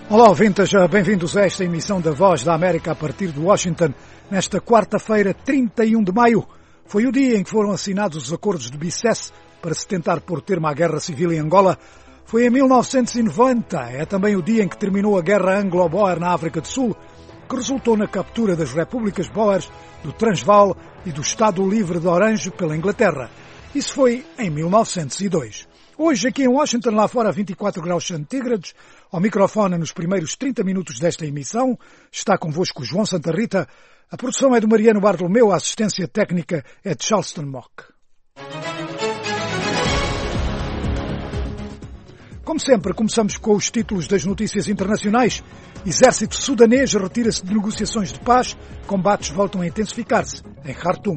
Olá, ouvintes, bem-vindos a esta emissão da Voz da América a partir de Washington, nesta quarta-feira, 31 de maio. Foi o dia em que foram assinados os acordos de Bicesse para se tentar pôr termo à guerra civil em Angola. Foi em 1990, é também o dia em que terminou a guerra anglo-boer na África do Sul, que resultou na captura das repúblicas boers do Transvaal e do Estado Livre de Orange pela Inglaterra. Isso foi em 1902. Hoje, aqui em Washington, lá fora 24 graus centígrados, ao microfone nos primeiros 30 minutos desta emissão, está convosco João Santa Rita. A produção é do Mariano Bartolomeu, a assistência técnica é de Charleston Mock. Como sempre, começamos com os títulos das notícias internacionais. Exército sudanês retira-se de negociações de paz, combates voltam a intensificar-se em Khartoum.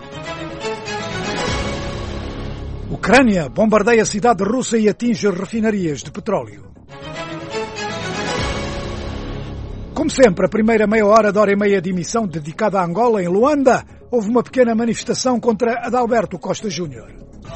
Ucrânia bombardeia a cidade russa e atinge refinarias de petróleo. Como sempre, a primeira meia hora e meia de emissão dedicada a Angola, em Luanda, houve uma pequena manifestação contra Adalberto Costa Júnior.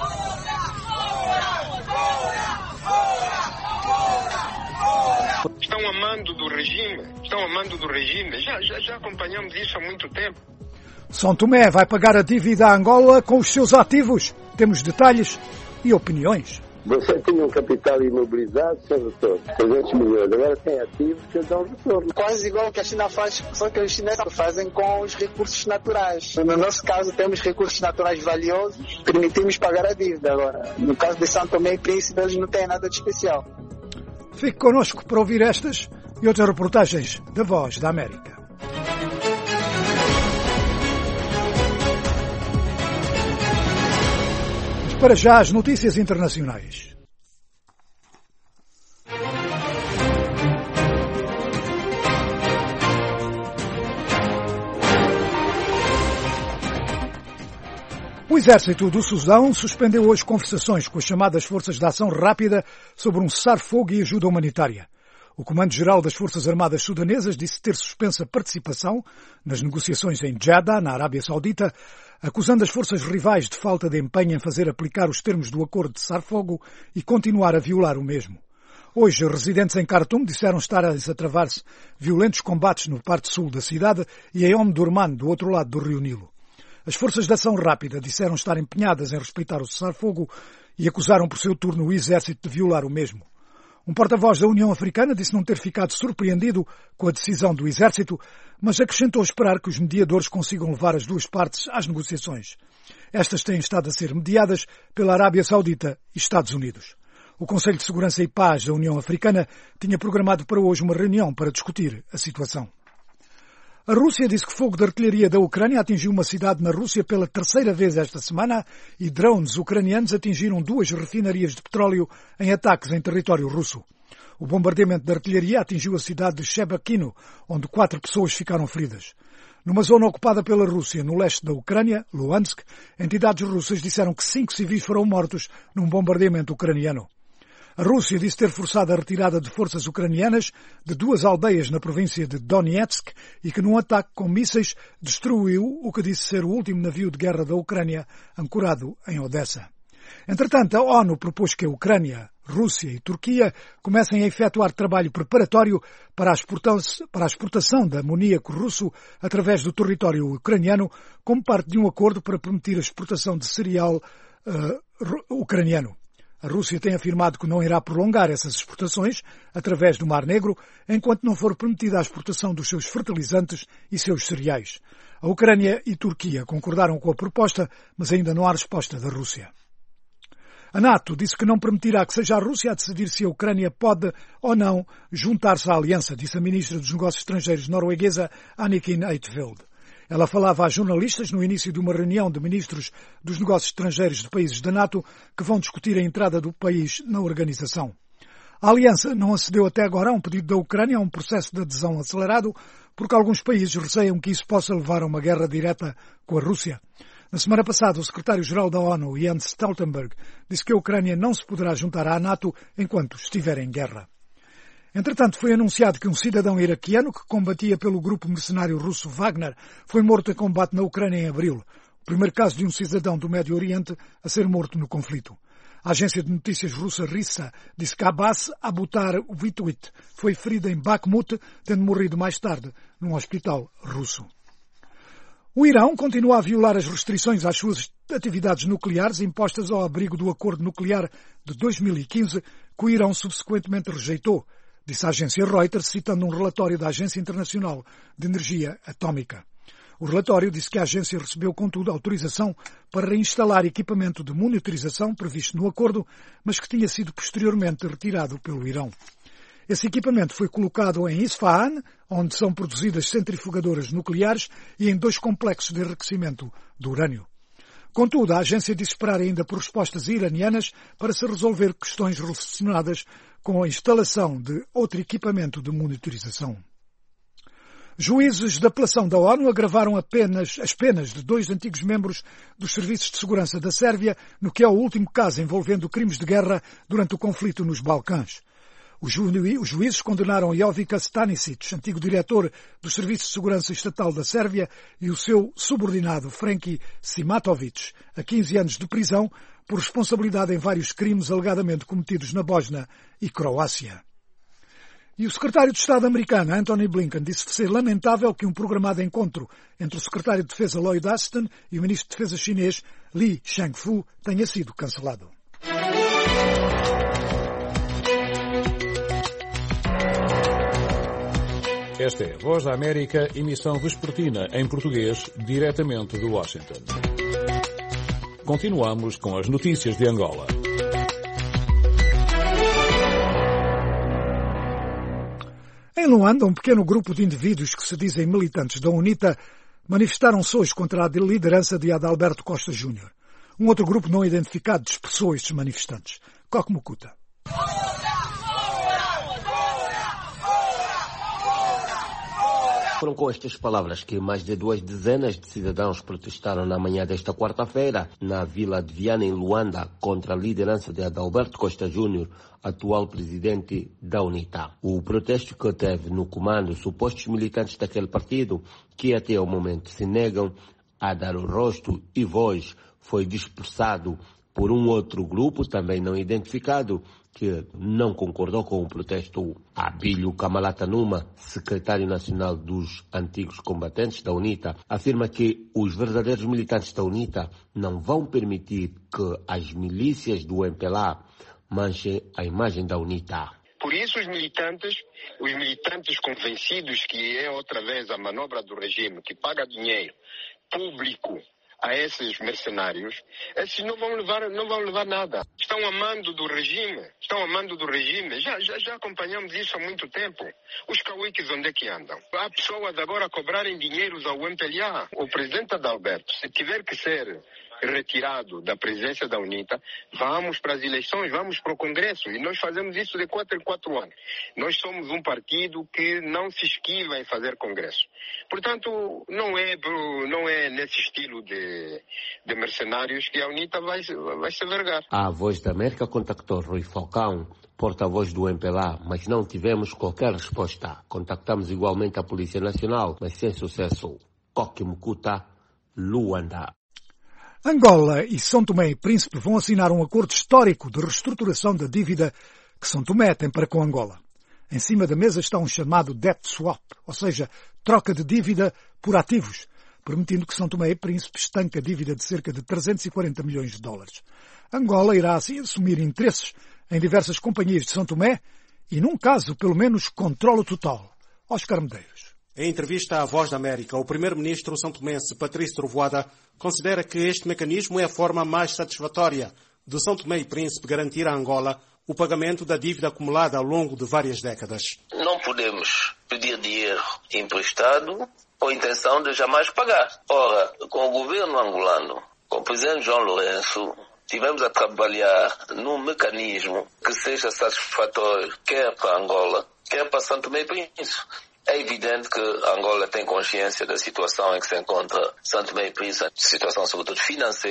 Estão amando do regime, já acompanhamos isso há muito tempo. São Tomé vai pagar a dívida à Angola com os seus ativos. Temos detalhes e opiniões. Você tinha um capital imobilizado sem retorno, 300 milhões, agora tem ativos que dão retorno. Quase igual que a China faz, só que os chineses fazem com os recursos naturais. No nosso caso temos recursos naturais valiosos, permitimos pagar a dívida agora. No caso de São Tomé e Príncipe, eles não têm nada de especial. Fique connosco para ouvir estas e outras reportagens da Voz da América. Para já, as notícias internacionais. O exército do Sudão suspendeu hoje conversações com as chamadas Forças de Ação Rápida sobre um cessar-fogo e ajuda humanitária. O Comando-Geral das Forças Armadas Sudanesas disse ter suspenso a participação nas negociações em Jeddah, na Arábia Saudita, acusando as forças rivais de falta de empenho em fazer aplicar os termos do acordo de cessar-fogo e continuar a violar o mesmo. Hoje, residentes em Khartoum disseram estar a travar-se violentos combates no parte sul da cidade e em Omdurman, do outro lado do rio Nilo. As forças de ação rápida disseram estar empenhadas em respeitar o cessar-fogo e acusaram por seu turno o exército de violar o mesmo. Um porta-voz da União Africana disse não ter ficado surpreendido com a decisão do exército, mas acrescentou esperar que os mediadores consigam levar as duas partes às negociações. Estas têm estado a ser mediadas pela Arábia Saudita e Estados Unidos. O Conselho de Segurança e Paz da União Africana tinha programado para hoje uma reunião para discutir a situação. A Rússia disse que fogo de artilharia da Ucrânia atingiu uma cidade na Rússia pela terceira vez esta semana e drones ucranianos atingiram 2 refinarias de petróleo em ataques em território russo. O bombardeamento de artilharia atingiu a cidade de Shebekino, onde 4 pessoas ficaram feridas. Numa zona ocupada pela Rússia, no leste da Ucrânia, Luhansk, entidades russas disseram que 5 civis foram mortos num bombardeamento ucraniano. A Rússia disse ter forçado a retirada de forças ucranianas de 2 aldeias na província de Donetsk e que num ataque com mísseis destruiu o que disse ser o último navio de guerra da Ucrânia ancorado em Odessa. Entretanto, a ONU propôs que a Ucrânia, Rússia e Turquia comecem a efetuar trabalho preparatório para a exportação de amoníaco russo através do território ucraniano como parte de um acordo para permitir a exportação de cereal ucraniano. A Rússia tem afirmado que não irá prolongar essas exportações através do Mar Negro enquanto não for permitida a exportação dos seus fertilizantes e seus cereais. A Ucrânia e Turquia concordaram com a proposta, mas ainda não há resposta da Rússia. A NATO disse que não permitirá que seja a Rússia a decidir se a Ucrânia pode ou não juntar-se à aliança, disse a ministra dos Negócios Estrangeiros norueguesa Anniken Huitfeldt. Ela falava a jornalistas no início de uma reunião de ministros dos negócios estrangeiros de países da NATO que vão discutir a entrada do país na organização. A aliança não acedeu até agora a um pedido da Ucrânia a um processo de adesão acelerado, porque alguns países receiam que isso possa levar a uma guerra direta com a Rússia. Na semana passada, o secretário-geral da ONU, Jens Stoltenberg, disse que a Ucrânia não se poderá juntar à NATO enquanto estiver em guerra. Entretanto, foi anunciado que um cidadão iraquiano que combatia pelo grupo mercenário russo Wagner foi morto em combate na Ucrânia em abril, o primeiro caso de um cidadão do Médio Oriente a ser morto no conflito. A agência de notícias russa RISA disse que Abbas Abutar-Vituit foi ferido em Bakhmut, tendo morrido mais tarde num hospital russo. O Irão continua a violar as restrições às suas atividades nucleares impostas ao abrigo do acordo nuclear de 2015, que o Irão subsequentemente rejeitou, disse a agência Reuters, citando um relatório da Agência Internacional de Energia Atómica. O relatório disse que a agência recebeu, contudo, autorização para reinstalar equipamento de monitorização previsto no acordo, mas que tinha sido posteriormente retirado pelo Irão. Esse equipamento foi colocado em Isfahan, onde são produzidas centrifugadoras nucleares, e em 2 complexos de enriquecimento do urânio. Contudo, a agência disse esperar ainda por respostas iranianas para se resolver questões relacionadas com a instalação de outro equipamento de monitorização. Juízes de apelação da ONU agravaram as penas de 2 antigos membros dos serviços de segurança da Sérvia no que é o último caso envolvendo crimes de guerra durante o conflito nos Balcãs. Os juízes condenaram Jovica Stanisic, antigo diretor dos Serviços de Segurança Estatal da Sérvia, e o seu subordinado Franki Simatovic, a 15 anos de prisão por responsabilidade em vários crimes alegadamente cometidos na Bósnia e Croácia. E o secretário de Estado americano, Antony Blinken, disse ser lamentável que um programado encontro entre o secretário de Defesa Lloyd Austin e o ministro de Defesa chinês Li Shangfu tenha sido cancelado. Esta é a Voz da América, emissão vespertina em português, diretamente de Washington. Continuamos com as notícias de Angola. Em Luanda, um pequeno grupo de indivíduos que se dizem militantes da UNITA manifestaram-se hoje contra a liderança de Adalberto Costa Júnior. Um outro grupo não identificado dispersou estes manifestantes. Coque Mukuta. Foram com estas palavras que mais de 2 dezenas de cidadãos protestaram na manhã desta quarta-feira na vila de Viana, em Luanda, contra a liderança de Adalberto Costa Júnior, atual presidente da UNITA. O protesto que teve no comando supostos militantes daquele partido, que até ao momento se negam a dar o rosto e voz, foi dispersado por um outro grupo, também não identificado, que não concordou com o protesto. Abílio Kamalata Numa, secretário nacional dos antigos combatentes da UNITA, afirma que os verdadeiros militantes da UNITA não vão permitir que as milícias do MPLA manchem a imagem da UNITA. Por isso os militantes convencidos que é outra vez a manobra do regime que paga dinheiro público a esses mercenários, esses não vão levar nada. Estão amando do regime. Já acompanhamos isso há muito tempo. Os cauíques onde é que andam? Há pessoas agora a cobrarem dinheiros ao MPLA. O presidente Adalberto, se tiver que ser retirado da presença da UNITA, vamos para as eleições, vamos para o Congresso. E nós fazemos isso de 4 em 4 anos. Nós somos um partido que não se esquiva em fazer Congresso. Portanto, não é nesse estilo de mercenários que a UNITA vai se vergar. A Voz da América contactou Rui Falcão, porta-voz do MPLA, mas não tivemos qualquer resposta. Contactamos igualmente a Polícia Nacional, mas sem sucesso. Coque Mukuta, Luanda. Angola e São Tomé e Príncipe vão assinar um acordo histórico de reestruturação da dívida que São Tomé tem para com Angola. Em cima da mesa está um chamado debt swap, ou seja, troca de dívida por ativos, permitindo que São Tomé e Príncipe estanque a dívida de cerca de 340 milhões de dólares. Angola irá assim assumir interesses em diversas companhias de São Tomé e, num caso, pelo menos, controle total. Oscar Medeiros. Em entrevista à Voz da América, o primeiro-ministro são-tomense Patrício Trovoada considera que este mecanismo é a forma mais satisfatória de São Tomé e Príncipe garantir a Angola o pagamento da dívida acumulada ao longo de várias décadas. Não podemos pedir dinheiro emprestado com a intenção de jamais pagar. Ora, com o governo angolano, com o presidente João Lourenço, tivemos a trabalhar num mecanismo que seja satisfatório quer para Angola, quer para São Tomé e Príncipe. É evidente que Angola tem consciência da situação em que se encontra São Tomé e Príncipe, situação sobretudo financeira,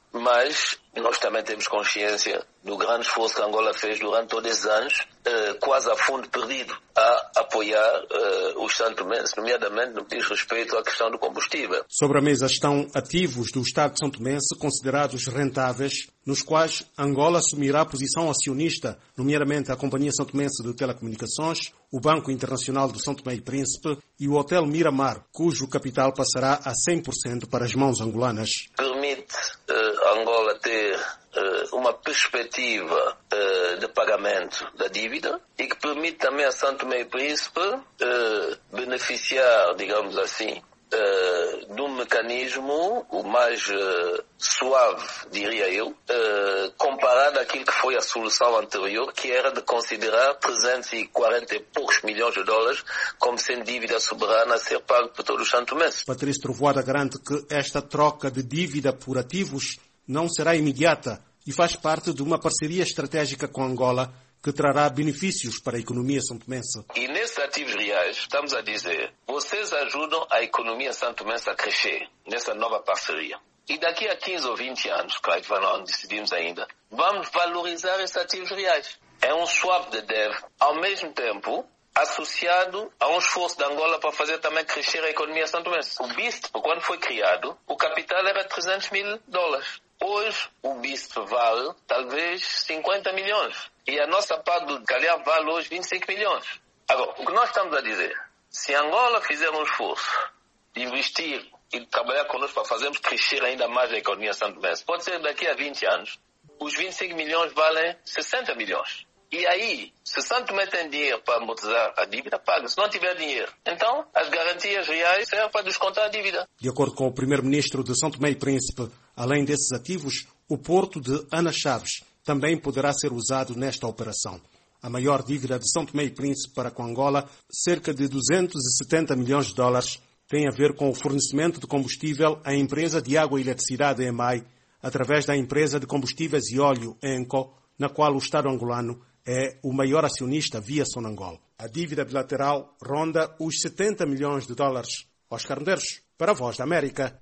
mas nós também temos consciência do grande esforço que Angola fez durante todos esses anos, quase a fundo perdido, a apoiar os santomenses, nomeadamente no que diz respeito à questão do combustível. Sobre a mesa estão ativos do Estado de São Tomense considerados rentáveis, nos quais Angola assumirá a posição acionista, nomeadamente a Companhia São Tomense de Telecomunicações, o Banco Internacional do São Tomé e Príncipe e o Hotel Miramar, cujo capital passará a 100% para as mãos angolanas. Permite Angola ter uma perspectiva de pagamento da dívida e que permite também a São Tomé e Príncipe beneficiar, digamos assim, de um mecanismo o mais suave, diria eu, comparado àquilo que foi a solução anterior, que era de considerar 340 e poucos milhões de dólares como sendo dívida soberana a ser pago por todos os santomenses. Patrício Trovoada garante que esta troca de dívida por ativos não será imediata e faz parte de uma parceria estratégica com Angola que trará benefícios para a economia santomense. E nesses ativos reais, estamos a dizer, vocês ajudam a economia santomense a crescer nessa nova parceria. E daqui a 15 ou 20 anos, claro que não decidimos ainda, vamos valorizar esses ativos reais. É um swap de dev, ao mesmo tempo associado a um esforço de Angola para fazer também crescer a economia santomense. O BIST, quando foi criado, o capital era 300 mil dólares. Hoje, o BIST vale, talvez, 50 milhões. E a nossa parte do calhar vale hoje 25 milhões. Agora, o que nós estamos a dizer, se Angola fizer um esforço de investir e de trabalhar connosco para fazermos crescer ainda mais a economia santomense, pode ser daqui a 20 anos, os 25 milhões valem 60 milhões. E aí, se São Tomé tem dinheiro para amortizar a dívida, paga. Se não tiver dinheiro, então as garantias reais servem para descontar a dívida. De acordo com o primeiro-ministro de São Tomé e Príncipe, além desses ativos, o porto de Ana Chaves também poderá ser usado nesta operação. A maior dívida de São Tomé e Príncipe para com Angola, cerca de 270 milhões de dólares, tem a ver com o fornecimento de combustível à empresa de água e eletricidade EMAI, através da empresa de combustíveis e óleo ENCO, na qual o Estado angolano é o maior acionista via Sonangol. A dívida bilateral ronda os 70 milhões de dólares. Oscar Medeiros, para a Voz da América.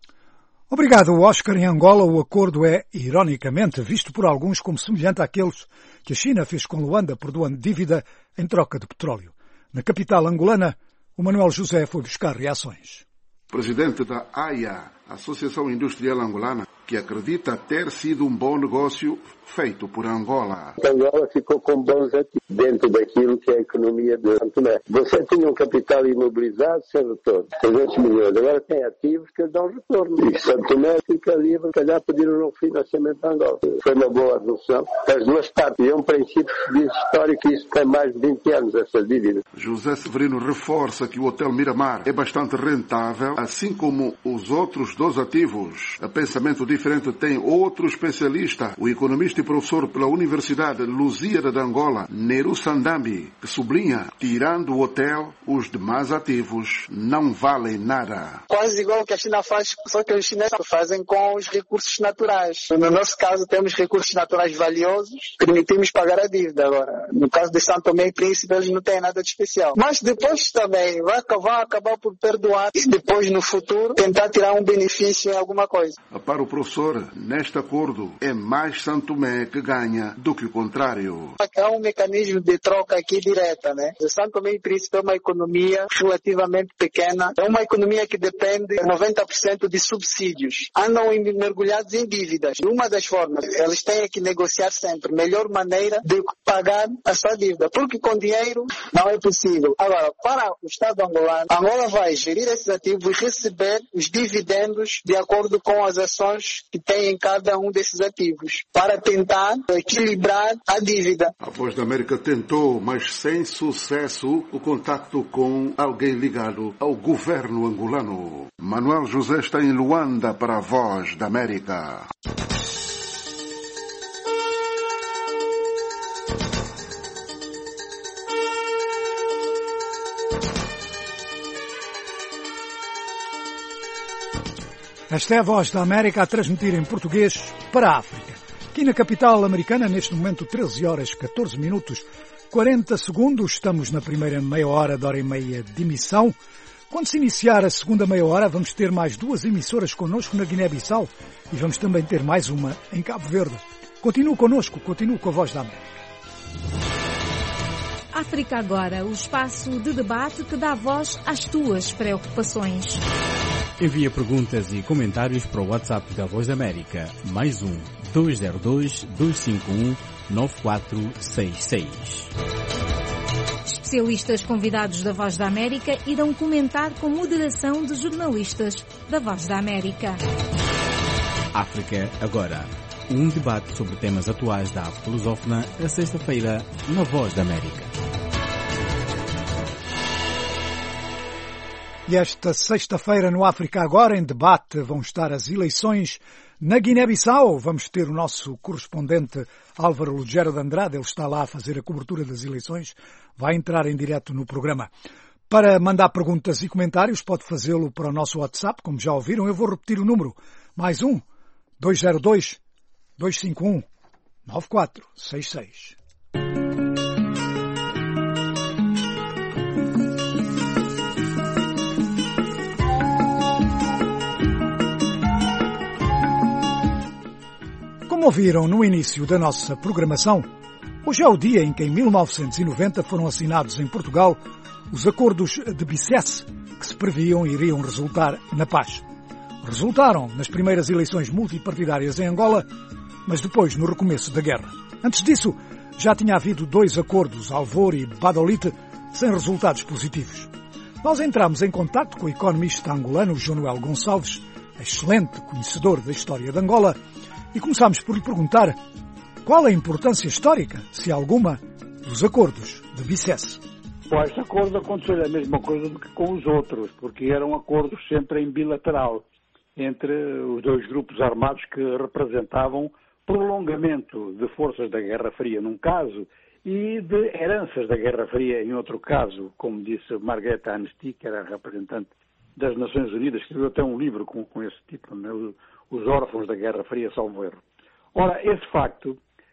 Obrigado, Oscar. Em Angola, o acordo é, ironicamente, visto por alguns como semelhante àqueles que a China fez com Luanda, perdoando dívida em troca de petróleo. Na capital angolana, o Manuel José foi buscar reações. Presidente da AIA, Associação Industrial Angolana, que acredita ter sido um bom negócio feito por Angola. Angola ficou com bons ativos dentro daquilo que é a economia de São Tomé. Você tinha um capital imobilizado sem retorno, 300 milhões. Agora tem ativos que dão retorno. E São Tomé fica livre, calhar pediram um financiamento a Angola. Foi uma boa resolução. As duas partes. E é um princípio histórico, isso tem mais de 20 anos, essa dívida. José Severino reforça que o Hotel Miramar é bastante rentável, assim como os outros dois ativos. A pensamento diferente tem outro especialista, o economista e professor pela Universidade Lusíada de Angola, Neru Sandambi, que sublinha, tirando o hotel, os demais ativos não valem nada. Quase igual que a China faz, só que os chineses fazem com os recursos naturais. No nosso caso, temos recursos naturais valiosos, permitimos pagar a dívida. Agora, no caso de São Tomé e Príncipe, eles não têm nada de especial. Mas depois também vai acabar por perdoar e depois, no futuro, tentar tirar um benefício em alguma coisa. Para o professor, neste acordo, é mais São Tomé que ganha do que o contrário. Há um mecanismo de troca aqui direta, né? O São Tomé e Príncipe é uma economia relativamente pequena, é uma economia que depende 90% de subsídios. Andam mergulhados em dívidas. Uma das formas, eles têm que negociar sempre a melhor maneira de pagar a sua dívida, porque com dinheiro não é possível. Agora, para o Estado angolano, Angola vai gerir esses ativos e receber os dividendos de acordo com as ações que tem em cada um desses ativos, para tentar equilibrar a dívida. A Voz da América tentou, mas sem sucesso, o contacto com alguém ligado ao governo angolano. Manuel José está em Luanda para a Voz da América. Esta é a Voz da América a transmitir em português para a África. Aqui na capital americana, neste momento, 13 horas, 14 minutos, 40 segundos. Estamos na primeira meia hora de hora e meia de emissão. Quando se iniciar a segunda meia-hora, vamos ter mais 2 emissoras connosco na Guiné-Bissau e vamos também ter mais uma em Cabo Verde. Continue connosco, continue com a Voz da América. África Agora, o espaço de debate que dá voz às tuas preocupações. Envia perguntas e comentários para o WhatsApp da Voz da América, mais 202-251-9466. Especialistas convidados da Voz da América irão comentar com moderação de jornalistas da Voz da América. África Agora, um debate sobre temas atuais da África lusófona, a sexta-feira, na Voz da América. E esta sexta-feira no África Agora, em debate, vão estar as eleições na Guiné-Bissau. Vamos ter o nosso correspondente Álvaro Lugero de Andrade, ele está lá a fazer a cobertura das eleições, vai entrar em direto no programa. Para mandar perguntas e comentários, pode fazê-lo para o nosso WhatsApp, como já ouviram. Eu vou repetir o número, mais 202-251-9466. Como ouviram no início da nossa programação, hoje é o dia em que em 1990 foram assinados em Portugal os acordos de Bicesse, que se previam iriam resultar na paz. Resultaram nas primeiras eleições multipartidárias em Angola, mas depois no recomeço da guerra. Antes disso, já tinha havido 2 acordos, Alvor e Badolite, sem resultados positivos. Nós entramos em contato com o economista angolano Jonuel Gonçalves, excelente conhecedor da história de Angola, e começámos por lhe perguntar qual a importância histórica, se alguma, dos acordos de Bicesse. Bom, este acordo aconteceu a mesma coisa do que com os outros, porque eram acordos sempre em bilateral entre os 2 grupos armados que representavam prolongamento de forças da Guerra Fria num caso e de heranças da Guerra Fria em outro caso, como disse Margareta Amnesty, que era a representante das Nações Unidas, escreveu até um livro com esse título, né? Os órfãos da Guerra Fria, salvo erro. Ora, esse facto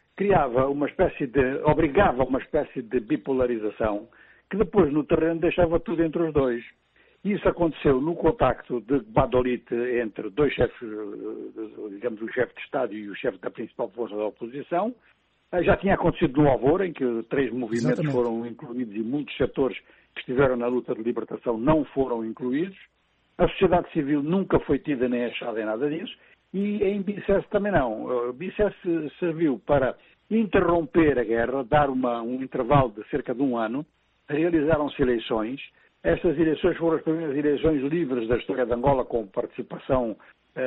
obrigava uma espécie de bipolarização que depois no terreno deixava tudo entre os 2. Isso aconteceu no contacto de Badolite entre 2 chefes, digamos o chefe de Estado e o chefe da principal força da oposição. Já tinha acontecido no Alvor, em que 3 movimentos Exatamente. Foram incluídos e muitos setores que estiveram na luta de libertação não foram incluídos. A sociedade civil nunca foi tida nem achada em nada disso, e em Bicesse também não. Bicesse serviu para interromper a guerra, dar um intervalo de cerca de 1 ano, realizaram-se eleições. Estas eleições foram as primeiras eleições livres da história de Angola, com participação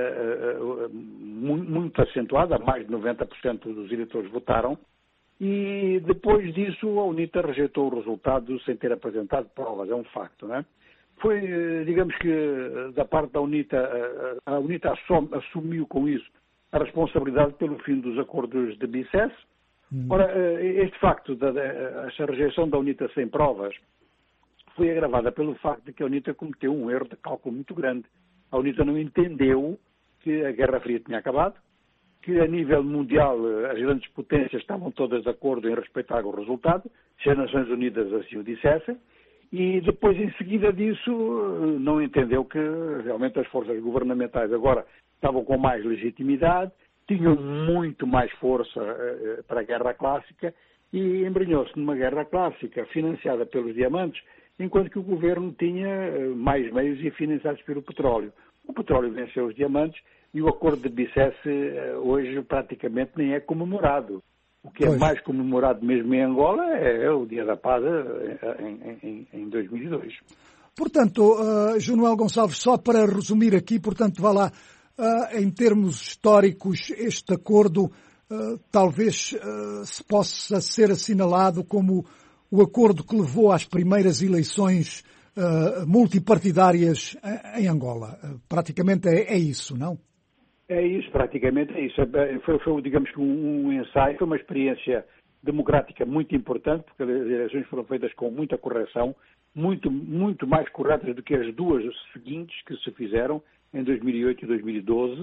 muito acentuada, mais de 90% dos eleitores votaram, e depois disso a UNITA rejeitou o resultado sem ter apresentado provas, é um facto, não é? Foi, digamos que, da parte da UNITA, a UNITA assumiu com isso a responsabilidade pelo fim dos acordos de Bicesse. Ora, este facto, esta rejeição da UNITA sem provas, foi agravada pelo facto de que a UNITA cometeu um erro de cálculo muito grande. A UNITA não entendeu que a Guerra Fria tinha acabado, que a nível mundial as grandes potências estavam todas de acordo em respeitar o resultado, se as Nações Unidas assim o dissessem, e depois, em seguida disso, não entendeu que realmente as forças governamentais agora estavam com mais legitimidade, tinham muito mais força para a guerra clássica e embrenhou-se numa guerra clássica financiada pelos diamantes, enquanto que o governo tinha mais meios e financiados pelo petróleo. O petróleo venceu os diamantes e o acordo de Bicesse hoje praticamente nem é comemorado. O que é mais comemorado mesmo em Angola é o Dia da Paz em 2002. Portanto, Jonuel Gonçalves, só para resumir aqui, portanto, vá lá, em termos históricos, este acordo talvez se possa ser assinalado como o acordo que levou às primeiras eleições multipartidárias em Angola. Praticamente é isso, não? É isso, praticamente é isso. Foi digamos que um ensaio, foi uma experiência democrática muito importante, porque as eleições foram feitas com muita correção, muito mais corretas do que as 2 seguintes que se fizeram em 2008 e 2012,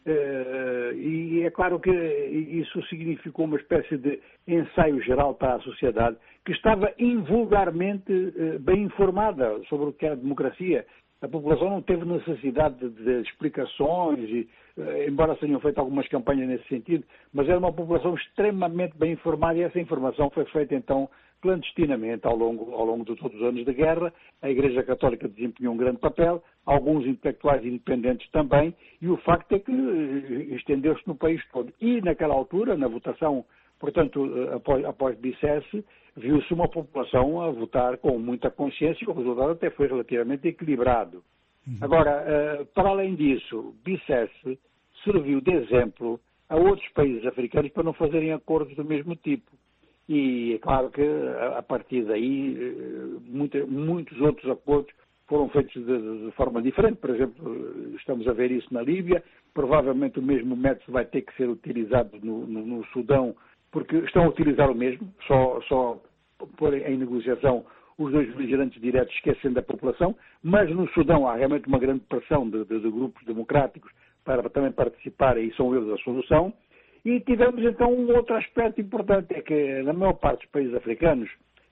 E é claro que isso significou uma espécie de ensaio geral para a sociedade que estava invulgarmente bem informada sobre o que era a democracia. A população não teve necessidade de explicações, embora tenham feito algumas campanhas nesse sentido, mas era uma população extremamente bem informada e essa informação foi feita então clandestinamente ao longo de todos os anos de guerra. A Igreja Católica desempenhou um grande papel, alguns intelectuais independentes também, e o facto é que estendeu-se no país todo. E naquela altura, na votação, portanto, após Bicesse, viu-se uma população a votar com muita consciência e o resultado até foi relativamente equilibrado. Agora, para além disso, Bicesse serviu de exemplo a outros países africanos para não fazerem acordos do mesmo tipo. E é claro que, a partir daí, muitos outros acordos foram feitos de forma diferente. Por exemplo, estamos a ver isso na Líbia. Provavelmente o mesmo método vai ter que ser utilizado no Sudão, porque estão a utilizar o mesmo, só pôr em negociação os dois beligerantes diretos, esquecendo a população. Mas no Sudão há realmente uma grande pressão de grupos democráticos para também participar, e são eles a solução. E tivemos então um outro aspecto importante, é que na maior parte dos países africanos,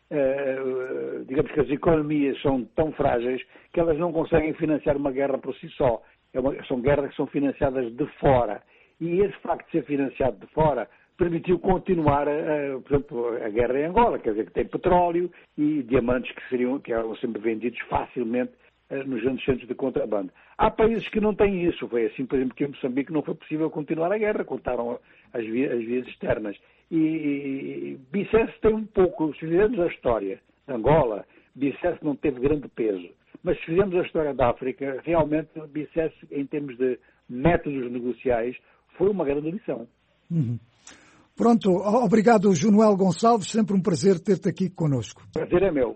digamos que as economias são tão frágeis que elas não conseguem financiar uma guerra por si só. São guerras que são financiadas de fora. E esse facto de ser financiado de fora permitiu continuar, por exemplo, a guerra em Angola, quer dizer que tem petróleo e diamantes que eram sempre vendidos facilmente nos grandes centros de contrabando. Há países que não têm isso. Foi assim, por exemplo, que em Moçambique não foi possível continuar a guerra, cortaram as vias externas. E Bicesse tem um pouco, se fizermos a história de Angola, Bicesse não teve grande peso. Mas se fizermos a história da África, realmente Bicesse, em termos de métodos negociais, foi uma grande lição. Pronto, obrigado, Junoel Gonçalves, sempre um prazer ter-te aqui connosco. O prazer é meu.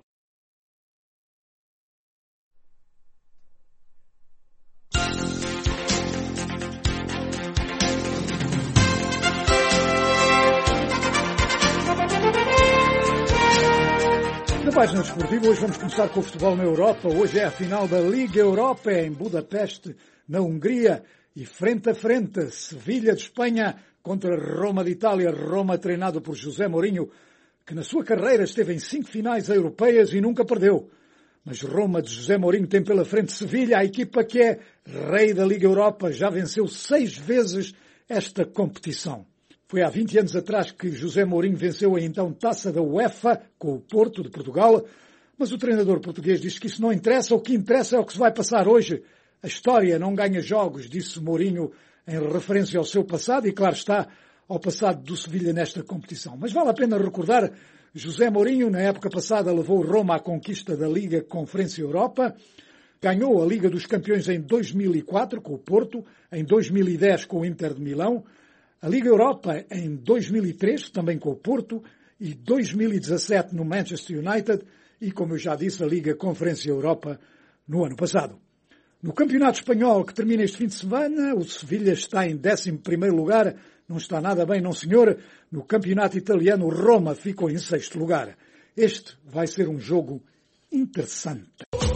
Na página desportiva, hoje vamos começar com o futebol na Europa. Hoje é a final da Liga Europa em Budapeste, na Hungria, e frente a frente, Sevilha de Espanha contra Roma de Itália. Roma treinado por José Mourinho, que na sua carreira esteve em 5 finais europeias e nunca perdeu. Mas Roma de José Mourinho tem pela frente Sevilha, a equipa que é rei da Liga Europa, já venceu 6 vezes esta competição. Foi há 20 anos atrás que José Mourinho venceu a então Taça da UEFA com o Porto de Portugal, mas o treinador português diz que isso não interessa, o que interessa é o que se vai passar hoje. A história não ganha jogos, disse Mourinho em referência ao seu passado e, claro está, ao passado do Sevilha nesta competição. Mas vale a pena recordar, José Mourinho, na época passada, levou Roma à conquista da Liga Conferência Europa, ganhou a Liga dos Campeões em 2004 com o Porto, em 2010 com o Inter de Milão, a Liga Europa em 2003, também com o Porto, e 2017 no Manchester United, e, como eu já disse, a Liga Conferência Europa no ano passado. No Campeonato Espanhol, que termina este fim de semana, o Sevilha está em 11º lugar, não está nada bem, não senhor. No Campeonato Italiano, Roma ficou em 6º lugar. Este vai ser um jogo interessante.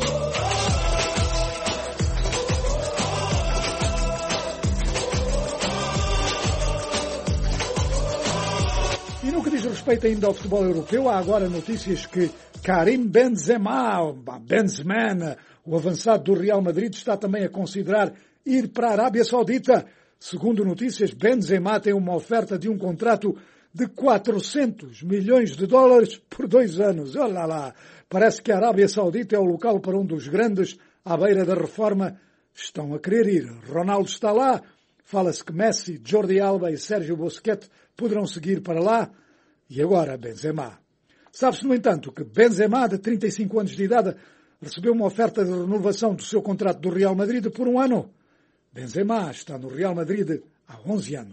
E no que diz respeito ainda ao futebol europeu, há agora notícias que Karim Benzema, o avançado do Real Madrid, está também a considerar ir para a Arábia Saudita. Segundo notícias, Benzema tem uma oferta de um contrato de 400 milhões de dólares por 2 anos. Olha lá, parece que a Arábia Saudita é o local para um dos grandes à beira da reforma. Estão a querer ir. Ronaldo está lá. Fala-se que Messi, Jordi Alba e Sérgio Busquets poderão seguir para lá. E agora Benzema. Sabe-se, no entanto, que Benzema, de 35 anos de idade, recebeu uma oferta de renovação do seu contrato do Real Madrid por 1 ano. Benzema está no Real Madrid há 11 anos.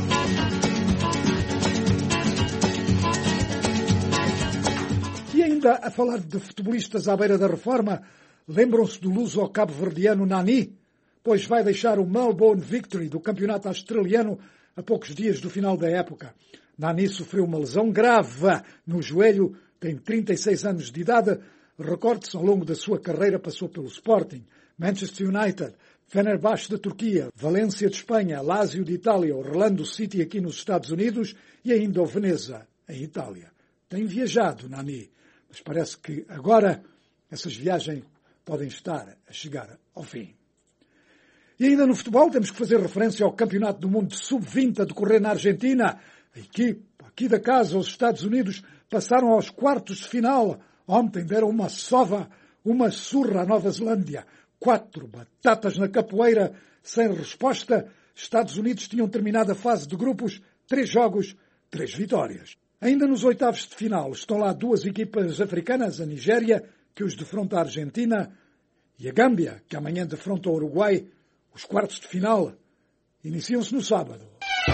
E ainda a falar de futebolistas à beira da reforma, lembram-se do luso cabo-verdiano Nani? Pois vai deixar o Melbourne Victory do campeonato australiano a poucos dias do final da época. Nani sofreu uma lesão grave no joelho, tem 36 anos de idade. Recorde-se, ao longo da sua carreira passou pelo Sporting, Manchester United, Fenerbahçe da Turquia, Valência de Espanha, Lazio de Itália, Orlando City aqui nos Estados Unidos e ainda o Veneza, em Itália. Tem viajado, Nani, mas parece que agora essas viagens podem estar a chegar ao fim. E ainda no futebol temos que fazer referência ao Campeonato do Mundo de Sub-20 a decorrer na Argentina. A equipe aqui da casa, os Estados Unidos, passaram aos quartos de final. Ontem deram uma sova, uma surra à Nova Zelândia. 4 batatas na capoeira, sem resposta. Estados Unidos tinham terminado a fase de grupos, 3 jogos, 3 vitórias. Ainda nos oitavos de final estão lá 2 equipas africanas, a Nigéria, que os defronta a Argentina, e a Gâmbia, que amanhã defronta o Uruguai. Os quartos de final iniciam-se no sábado.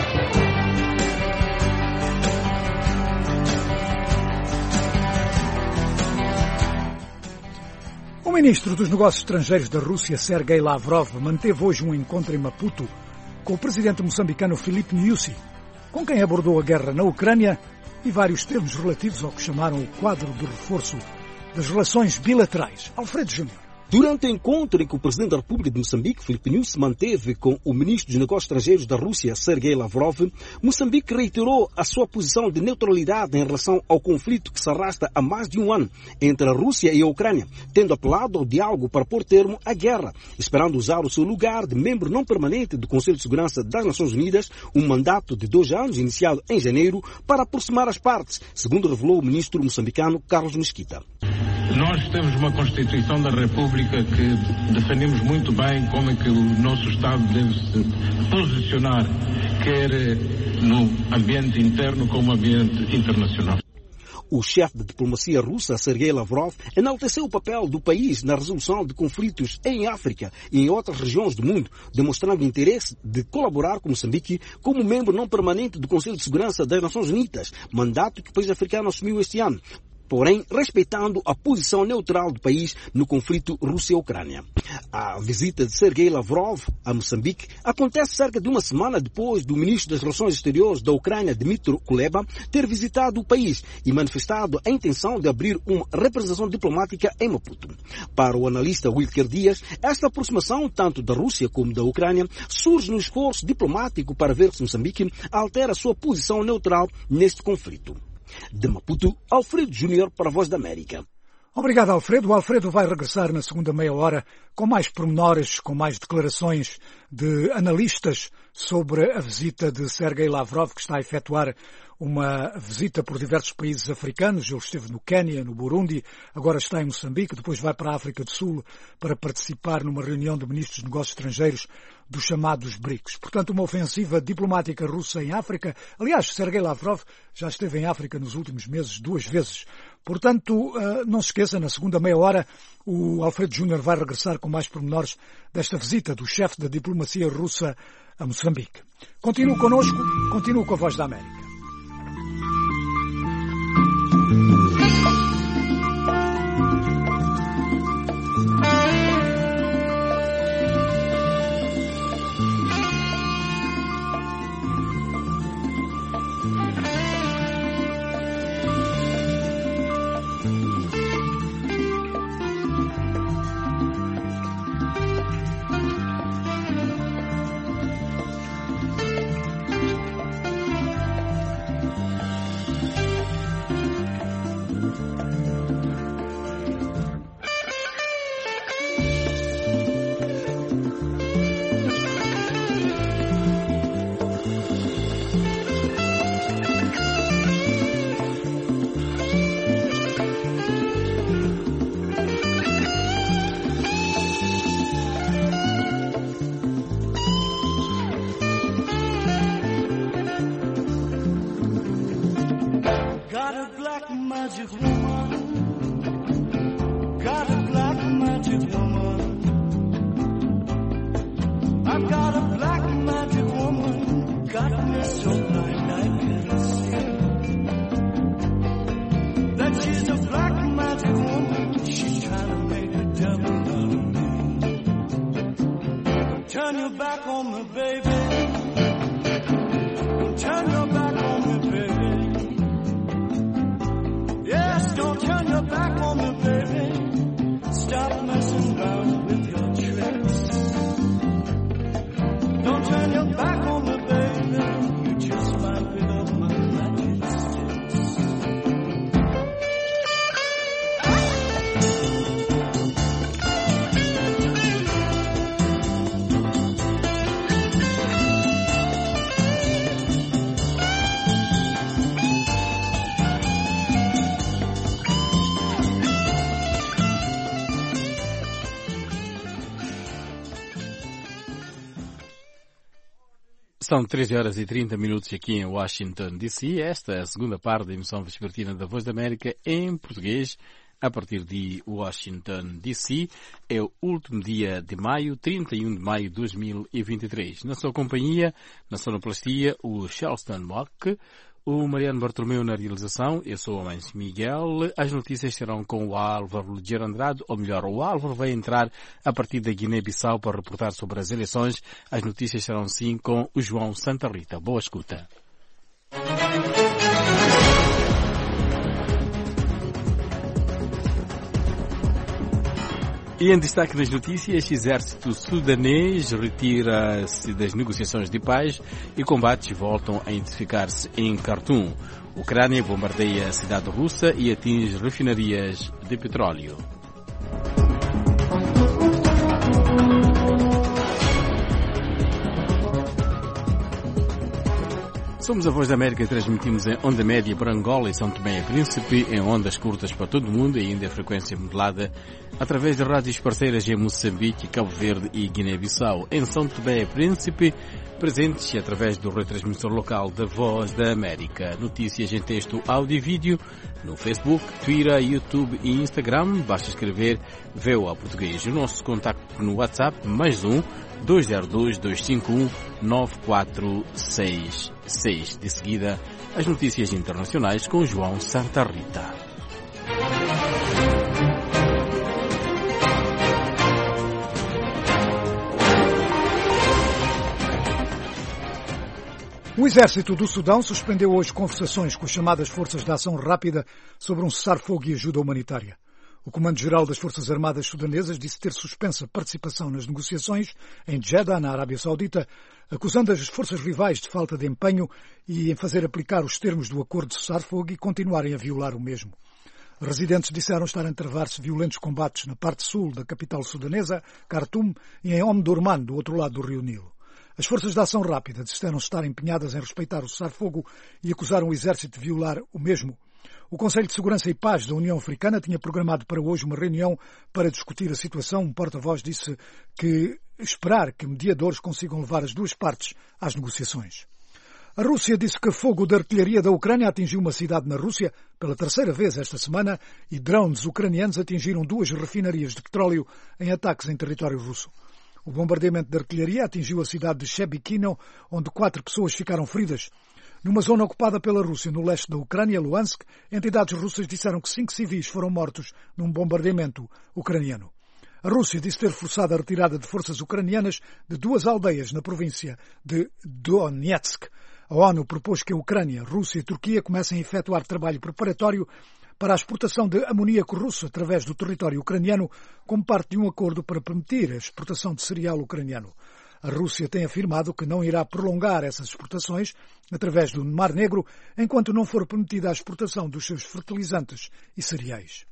O ministro dos Negócios Estrangeiros da Rússia, Sergei Lavrov, manteve hoje um encontro em Maputo com o presidente moçambicano Filipe Nyusi, com quem abordou a guerra na Ucrânia e vários temas relativos ao que chamaram o quadro de reforço das relações bilaterais. Alfredo Júnior. Durante o encontro em que o presidente da República de Moçambique, Filipe Nyusi, manteve com o ministro dos Negócios Estrangeiros da Rússia, Sergei Lavrov, Moçambique reiterou a sua posição de neutralidade em relação ao conflito que se arrasta há mais de um ano entre a Rússia e a Ucrânia, tendo apelado ao diálogo para pôr termo à guerra, esperando usar o seu lugar de membro não permanente do Conselho de Segurança das Nações Unidas, um mandato de 2 anos, iniciado em janeiro, para aproximar as partes, segundo revelou o ministro moçambicano Carlos Mesquita. Nós temos uma Constituição da República que definimos muito bem como é que o nosso Estado deve se posicionar, quer no ambiente interno como no ambiente internacional. O chefe de diplomacia russa, Sergei Lavrov, enalteceu o papel do país na resolução de conflitos em África e em outras regiões do mundo, demonstrando interesse de colaborar com Moçambique como membro não permanente do Conselho de Segurança das Nações Unidas, mandato que o país africano assumiu este ano, porém respeitando a posição neutral do país no conflito Rússia-Ucrânia. A visita de Sergei Lavrov a Moçambique acontece cerca de uma semana depois do ministro das Relações Exteriores da Ucrânia, Dmytro Kuleba, ter visitado o país e manifestado a intenção de abrir uma representação diplomática em Maputo. Para o analista Wilker Dias, esta aproximação, tanto da Rússia como da Ucrânia, surge no esforço diplomático para ver se Moçambique altera sua posição neutral neste conflito. De Maputo, Alfredo Júnior para a Voz da América. Obrigado, Alfredo. O Alfredo vai regressar na segunda meia hora com mais pormenores, com mais declarações de analistas sobre a visita de Sergei Lavrov, que está a efetuar uma visita por diversos países africanos. Ele esteve no Quênia, no Burundi, agora está em Moçambique, depois vai para a África do Sul para participar numa reunião de ministros de negócios estrangeiros dos chamados BRICS. Portanto, uma ofensiva diplomática russa em África. Aliás, Sergei Lavrov já esteve em África nos últimos meses 2 vezes. Portanto, não se esqueça, na segunda meia hora, o Alfredo Júnior vai regressar com mais pormenores desta visita do chefe da diplomacia russa a Moçambique. Continue connosco, continue com a Voz da América. Stop messing around with your tricks. back on the pavement, you just might pick up my matches. São 13 horas e 30 minutos aqui em Washington, D.C. Esta é a segunda parte da emissão vespertina da Voz da América em português, a partir de Washington, D.C. É o último dia de maio, 31 de maio de 2023. Na sua companhia, na sonoplastia, o Charleston Mock, o Mariano Bartolomeu na realização, eu sou o Amâncio Miguel. As notícias serão com o Álvaro Ligeiro Andrade, ou melhor, o Álvaro vai entrar a partir da Guiné-Bissau para reportar sobre as eleições. As notícias serão sim com o João Santa Rita. Boa escuta. E em destaque nas notícias, exército sudanês retira-se das negociações de paz e combates voltam a intensificar-se em Khartoum. Ucrânia bombardeia a cidade russa e atinge refinarias de petróleo. Somos a Voz da América e transmitimos em onda média para Angola e São Tomé e Príncipe, em ondas curtas para todo o mundo e ainda em frequência modulada, através de rádios parceiras em Moçambique, Cabo Verde e Guiné-Bissau. Em São Tomé e Príncipe, presentes através do retransmissor local da Voz da América. Notícias em texto, áudio e vídeo no Facebook, Twitter, YouTube e Instagram. Basta escrever VOA Português. O nosso contacto no WhatsApp, +1 202 251 9466. De seguida, as notícias internacionais com João Santa Rita. O exército do Sudão suspendeu hoje conversações com as chamadas Forças de Ação Rápida sobre um cessar-fogo e ajuda humanitária. O Comando-Geral das Forças Armadas Sudanesas disse ter suspenso a participação nas negociações em Jeddah, na Arábia Saudita, acusando as forças rivais de falta de empenho e em fazer aplicar os termos do acordo de cessar-fogo e continuarem a violar o mesmo. Residentes disseram estar a travar-se violentos combates na parte sul da capital sudanesa, Khartoum, e em Omdurman, do outro lado do rio Nilo. As forças de ação rápida disseram estar empenhadas em respeitar o cessar-fogo e acusaram o exército de violar o mesmo. O Conselho de Segurança e Paz da União Africana tinha programado para hoje uma reunião para discutir a situação. Um porta-voz disse que esperar que mediadores consigam levar as duas partes às negociações. A Rússia disse que fogo de artilharia da Ucrânia atingiu uma cidade na Rússia pela terceira vez esta semana e drones ucranianos atingiram 2 refinarias de petróleo em ataques em território russo. O bombardeamento de artilharia atingiu a cidade de Shebekino, onde 4 pessoas ficaram feridas. Numa zona ocupada pela Rússia no leste da Ucrânia, Luhansk, entidades russas disseram que 5 civis foram mortos num bombardeamento ucraniano. A Rússia disse ter forçado a retirada de forças ucranianas de 2 aldeias na província de Donetsk. A ONU propôs que a Ucrânia, Rússia e Turquia comecem a efetuar trabalho preparatório para a exportação de amoníaco russo através do território ucraniano, como parte de um acordo para permitir a exportação de cereal ucraniano. A Rússia tem afirmado que não irá prolongar essas exportações através do Mar Negro enquanto não for permitida a exportação dos seus fertilizantes e cereais.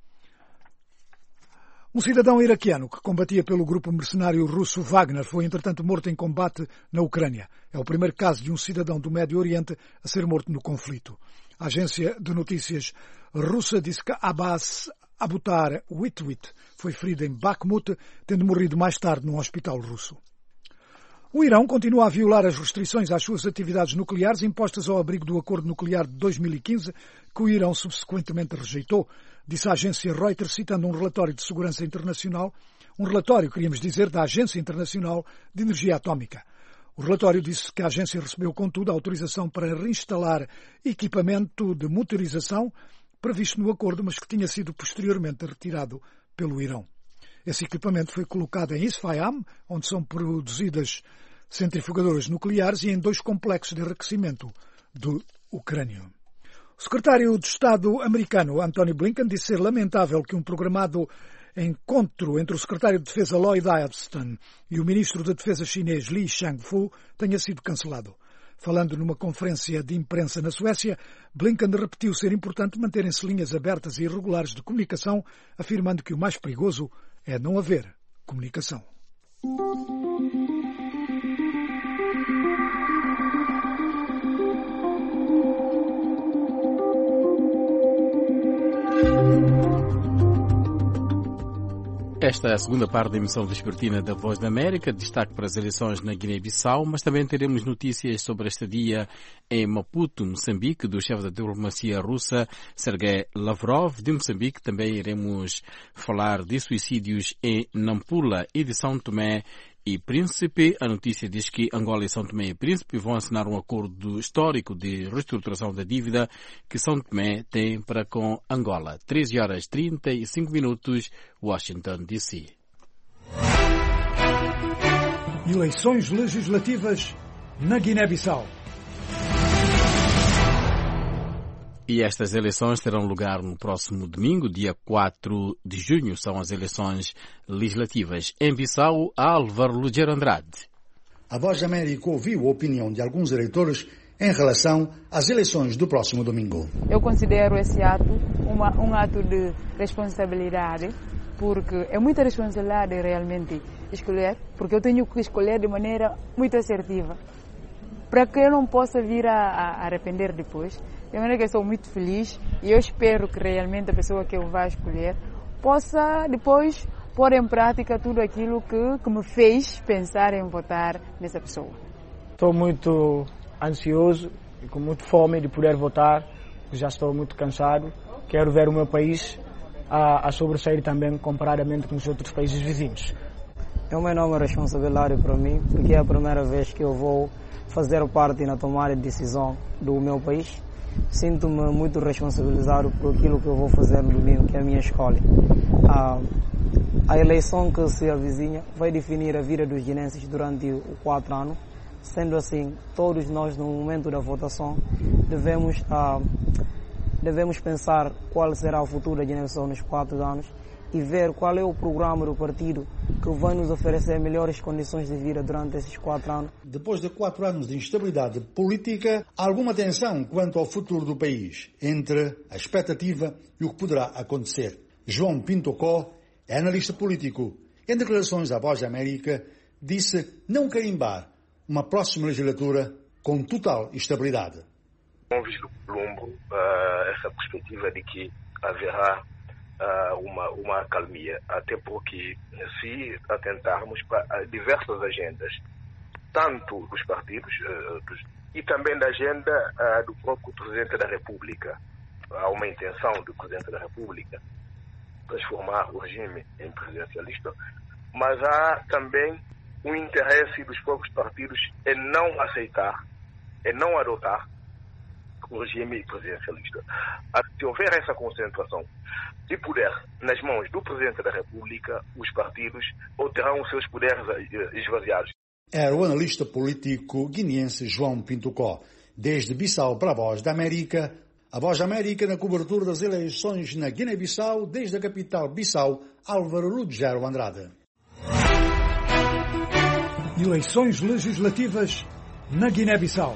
Um cidadão iraquiano que combatia pelo grupo mercenário russo Wagner foi, entretanto, morto em combate na Ucrânia. É o primeiro caso de um cidadão do Médio Oriente a ser morto no conflito. A agência de notícias russa disse que Abbas Abutar Witwit foi ferido em Bakhmut, tendo morrido mais tarde num hospital russo. O Irão continua a violar as restrições às suas atividades nucleares impostas ao abrigo do Acordo Nuclear de 2015, que o Irão subsequentemente rejeitou, disse a agência Reuters, citando um relatório de segurança internacional, um relatório, queríamos dizer, da Agência Internacional de Energia Atómica. O relatório disse que a agência recebeu, contudo, a autorização para reinstalar equipamento de motorização previsto no acordo, mas que tinha sido posteriormente retirado pelo Irão. Esse equipamento foi colocado em Isfahan, onde são produzidas centrifugadoras nucleares, e em 2 complexos de enriquecimento do Ucrânio. O secretário de Estado americano, Antony Blinken, disse ser lamentável que um programado encontro entre o secretário de Defesa Lloyd Austin e o ministro da Defesa chinês Li Shangfu tenha sido cancelado. Falando numa conferência de imprensa na Suécia, Blinken repetiu ser importante manterem-se linhas abertas e regulares de comunicação, afirmando que o mais perigoso é não haver comunicação. Esta é a segunda parte da emissão vespertina da Voz da América, destaque para as eleições na Guiné-Bissau, mas também teremos notícias sobre a estadia em Maputo, Moçambique, do chefe da diplomacia russa, Sergei Lavrov. De Moçambique também iremos falar de suicídios em Nampula e de São Tomé e Príncipe. A notícia diz que Angola e São Tomé e Príncipe vão assinar um acordo histórico de reestruturação da dívida que São Tomé tem para com Angola. 13h35, Washington, D.C. Eleições legislativas na Guiné-Bissau. E estas eleições terão lugar no próximo domingo, dia 4 de junho. São as eleições legislativas. Em Bissau, Álvaro Lugero Andrade. A Voz da América ouviu a opinião de alguns eleitores em relação às eleições do próximo domingo. Eu considero esse ato um ato de responsabilidade, porque é muita responsabilidade realmente escolher, porque eu tenho que escolher de maneira muito assertiva, para que eu não possa vir a arrepender depois. De maneira que eu sou muito feliz e eu espero que realmente a pessoa que eu vá escolher possa depois pôr em prática tudo aquilo que me fez pensar em votar nessa pessoa. Estou muito ansioso e com muita fome de poder votar, já estou muito cansado. Quero ver o meu país a sobressair também comparadamente com os outros países vizinhos. É uma enorme responsabilidade para mim, porque é a primeira vez que eu vou fazer parte na tomada de decisão do meu país. Sinto-me muito responsabilizado por aquilo que eu vou fazer no domingo, que é a minha escolha. A eleição que se avizinha vai definir a vida dos guinenses durante os 4 anos. Sendo assim, todos nós, no momento da votação, devemos pensar qual será o futuro da Guiné-Bissau nos 4 anos e ver qual é o programa do partido que vai nos oferecer melhores condições de vida durante esses 4 anos. Depois de 4 anos de instabilidade política, há alguma tensão quanto ao futuro do país, entre a expectativa e o que poderá acontecer. João Pinto Có é analista político. Em declarações à Voz da América, disse não carimbar uma próxima legislatura com total estabilidade. Não vislumbro essa perspectiva de que haverá uma acalmia, até porque se atentarmos para diversas agendas, tanto dos partidos e também da agenda do próprio Presidente da República, há uma intenção do Presidente da República transformar o regime em presidencialista, mas há também um interesse dos próprios partidos em não aceitar, em não adotar o regime presidencialista. Se houver essa concentração de poder nas mãos do Presidente da República, os partidos terão os seus poderes esvaziados. Era o analista político guineense João Pinto Có. Desde Bissau para a Voz da América na cobertura das eleições na Guiné-Bissau, desde a capital Bissau, Álvaro Lugero Andrade. Eleições legislativas na Guiné-Bissau.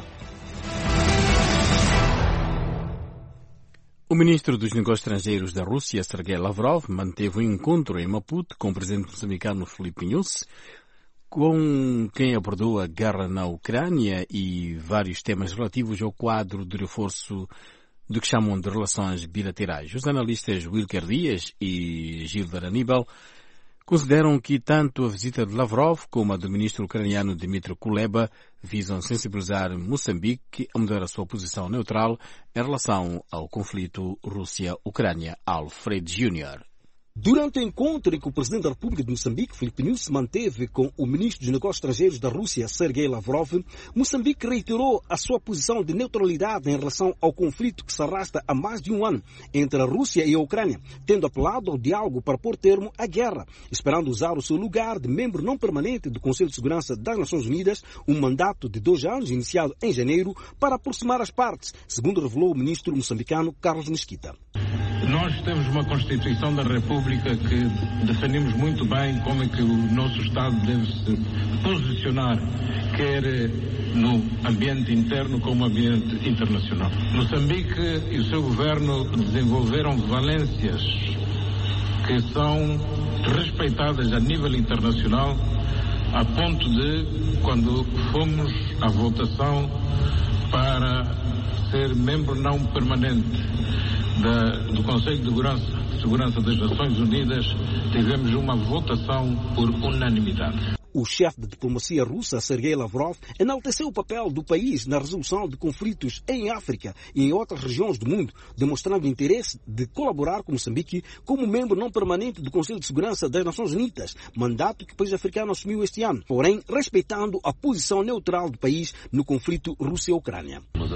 O ministro dos Negócios Estrangeiros da Rússia, Sergei Lavrov, manteve um encontro em Maputo com o presidente moçambicano Filipe Nyusi, com quem abordou a guerra na Ucrânia e vários temas relativos ao quadro de reforço do que chamam de relações bilaterais. Os analistas Wilker Dias e Gilder Aníbal consideram que tanto a visita de Lavrov como a do ministro ucraniano Dmytro Kuleba visam sensibilizar Moçambique a mudar a sua posição neutral em relação ao conflito Rússia-Ucrânia. Alfred Jr. Durante o encontro em que o presidente da República de Moçambique, Filipe Nyusi, manteve com o ministro dos Negócios Estrangeiros da Rússia, Sergei Lavrov, Moçambique reiterou a sua posição de neutralidade em relação ao conflito que se arrasta há mais de um ano entre a Rússia e a Ucrânia, tendo apelado ao diálogo para pôr termo à guerra, esperando usar o seu lugar de membro não permanente do Conselho de Segurança das Nações Unidas, um mandato de 2 anos iniciado em janeiro, para aproximar as partes, segundo revelou o ministro moçambicano Carlos Mesquita. Nós temos uma Constituição da República que definimos muito bem como é que o nosso Estado deve se posicionar, quer no ambiente interno como no ambiente internacional. Moçambique e o seu governo desenvolveram valências que são respeitadas a nível internacional, a ponto de, quando fomos à votação para ser membro não permanente do Conselho de Segurança das Nações Unidas, tivemos uma votação por unanimidade. O chefe de diplomacia russa, Sergei Lavrov, enalteceu o papel do país na resolução de conflitos em África e em outras regiões do mundo, demonstrando interesse de colaborar com Moçambique como membro não permanente do Conselho de Segurança das Nações Unidas, mandato que o país africano assumiu este ano, porém respeitando a posição neutral do país no conflito Rússia-Ucrânia.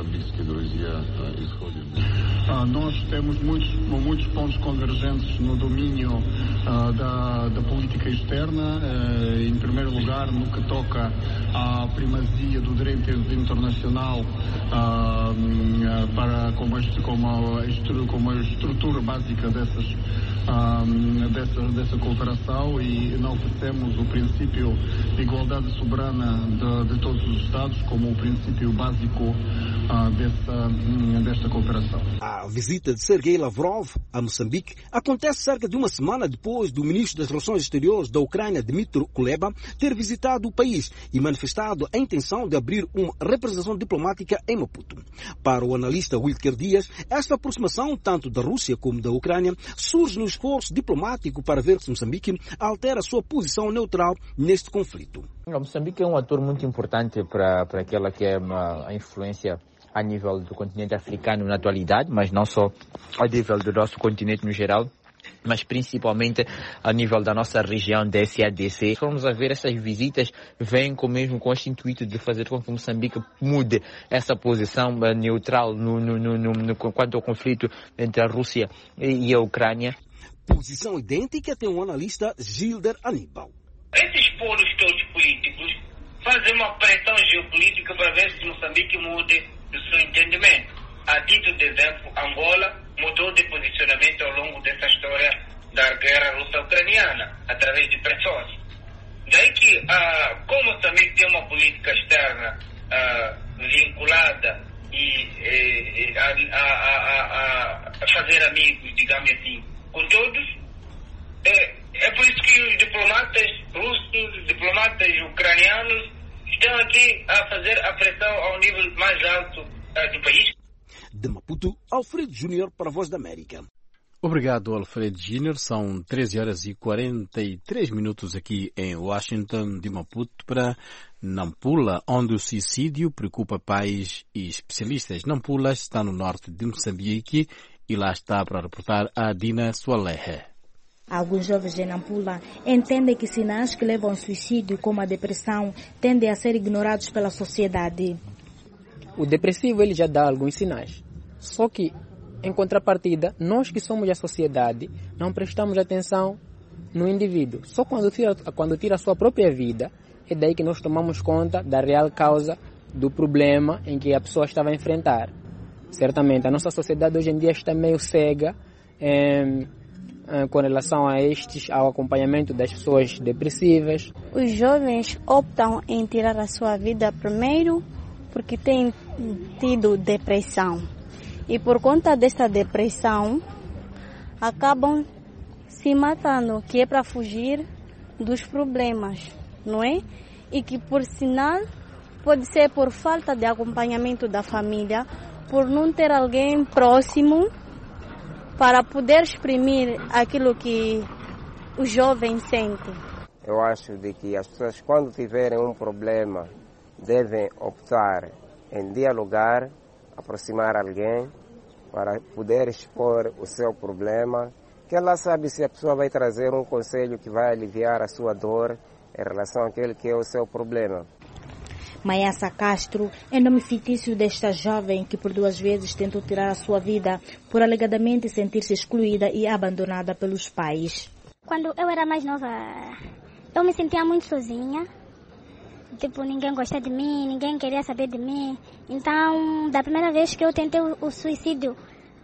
Nós temos muitos pontos convergentes no domínio da política externa, em primeiro lugar no que toca à primazia do direito internacional como a estrutura básica dessa cooperação, e enaltecemos o princípio de igualdade soberana de todos os Estados como o princípio básico desta cooperação. A visita de Sergei Lavrov a Moçambique acontece cerca de uma semana depois do ministro das Relações Exteriores da Ucrânia, Dmytro Kuleba, ter visitado o país e manifestado a intenção de abrir uma representação diplomática em Maputo. Para o analista Wilker Dias, esta aproximação, tanto da Rússia como da Ucrânia, surge no esforço diplomático para ver se Moçambique altera sua posição neutral neste conflito. Moçambique é um ator muito importante para aquela que é a influência a nível do continente africano na atualidade, mas não só a nível do nosso continente no geral, mas principalmente a nível da nossa região da SADC. Se formos a ver, essas visitas vêm com este intuito de fazer com que Moçambique mude essa posição neutral quanto ao conflito entre a Rússia e a Ucrânia. Posição idêntica tem o analista Gilder Aníbal. Esses polos todos políticos fazem uma pressão geopolítica para ver se Moçambique mude do seu entendimento. A título de exemplo, Angola mudou de posicionamento ao longo dessa história da guerra russa-ucraniana, através de pressões. Daí que, como Moçambique tem uma política externa vinculada a fazer amigos, digamos assim, com todos, é por isso que os diplomatas russos, diplomatas ucranianos estão aqui a fazer a pressão ao nível mais alto do país. De Maputo, Alfredo Júnior para a Voz da América. Obrigado, Alfredo Júnior. São 13 horas e 43 minutos aqui em Washington, de Maputo para Nampula, onde o suicídio preocupa pais e especialistas. Nampula está no norte de Moçambique e lá está para reportar a Dina Sualehe. Alguns jovens de Nampula entendem que sinais que levam ao suicídio, como a depressão, tendem a ser ignorados pela sociedade. O depressivo ele já dá alguns sinais. Só que, em contrapartida, nós que somos a sociedade não prestamos atenção no indivíduo. Só quando tira a sua própria vida, é daí que nós tomamos conta da real causa do problema em que a pessoa estava a enfrentar. Certamente, a nossa sociedade hoje em dia está meio cega com relação ao acompanhamento das pessoas depressivas. Os jovens optam em tirar a sua vida primeiro porque têm tido depressão. E por conta dessa depressão, acabam se matando, que é para fugir dos problemas, não é? E que, por sinal, pode ser por falta de acompanhamento da família, por não ter alguém próximo para poder exprimir aquilo que o jovem sente. Eu acho de que as pessoas, quando tiverem um problema, devem optar em dialogar, aproximar alguém para poder expor o seu problema, que ela sabe se a pessoa vai trazer um conselho que vai aliviar a sua dor em relação àquele que é o seu problema. Mayassa Castro é nome fictício desta jovem que por 2 vezes tentou tirar a sua vida por alegadamente sentir-se excluída e abandonada pelos pais. Quando eu era mais nova, eu me sentia muito sozinha. Tipo, ninguém gostava de mim, ninguém queria saber de mim. Então, da primeira vez que eu tentei o suicídio,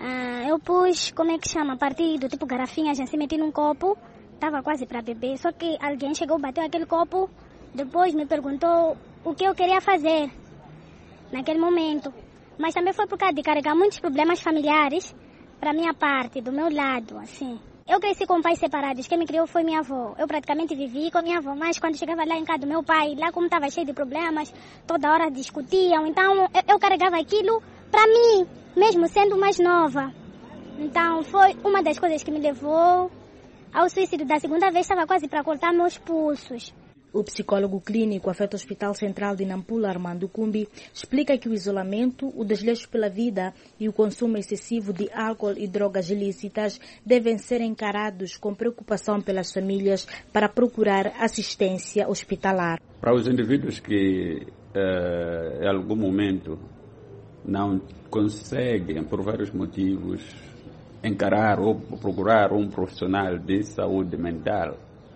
Eu pus, partido, tipo garrafinhas, assim, meti num copo, estava quase para beber, só que alguém chegou, bateu aquele copo, depois me perguntou o que eu queria fazer naquele momento. Mas também foi por causa de carregar muitos problemas familiares para minha parte, do meu lado, assim. Eu cresci com pais separados, quem me criou foi minha avó. Eu praticamente vivi com minha avó, mas quando chegava lá em casa do meu pai, lá como estava cheio de problemas, toda hora discutiam, então eu carregava aquilo para mim, mesmo sendo mais nova. Então foi uma das coisas que me levou ao suicídio. Da segunda vez estava quase para cortar meus pulsos. O psicólogo clínico afeta o Hospital Central de Nampula, Armando Cumbi, explica que o isolamento, o desleixo pela vida e o consumo excessivo de álcool e drogas ilícitas devem ser encarados com preocupação pelas famílias para procurar assistência hospitalar. Para os indivíduos que em algum momento não conseguem, por vários motivos, encarar ou procurar um profissional de saúde mental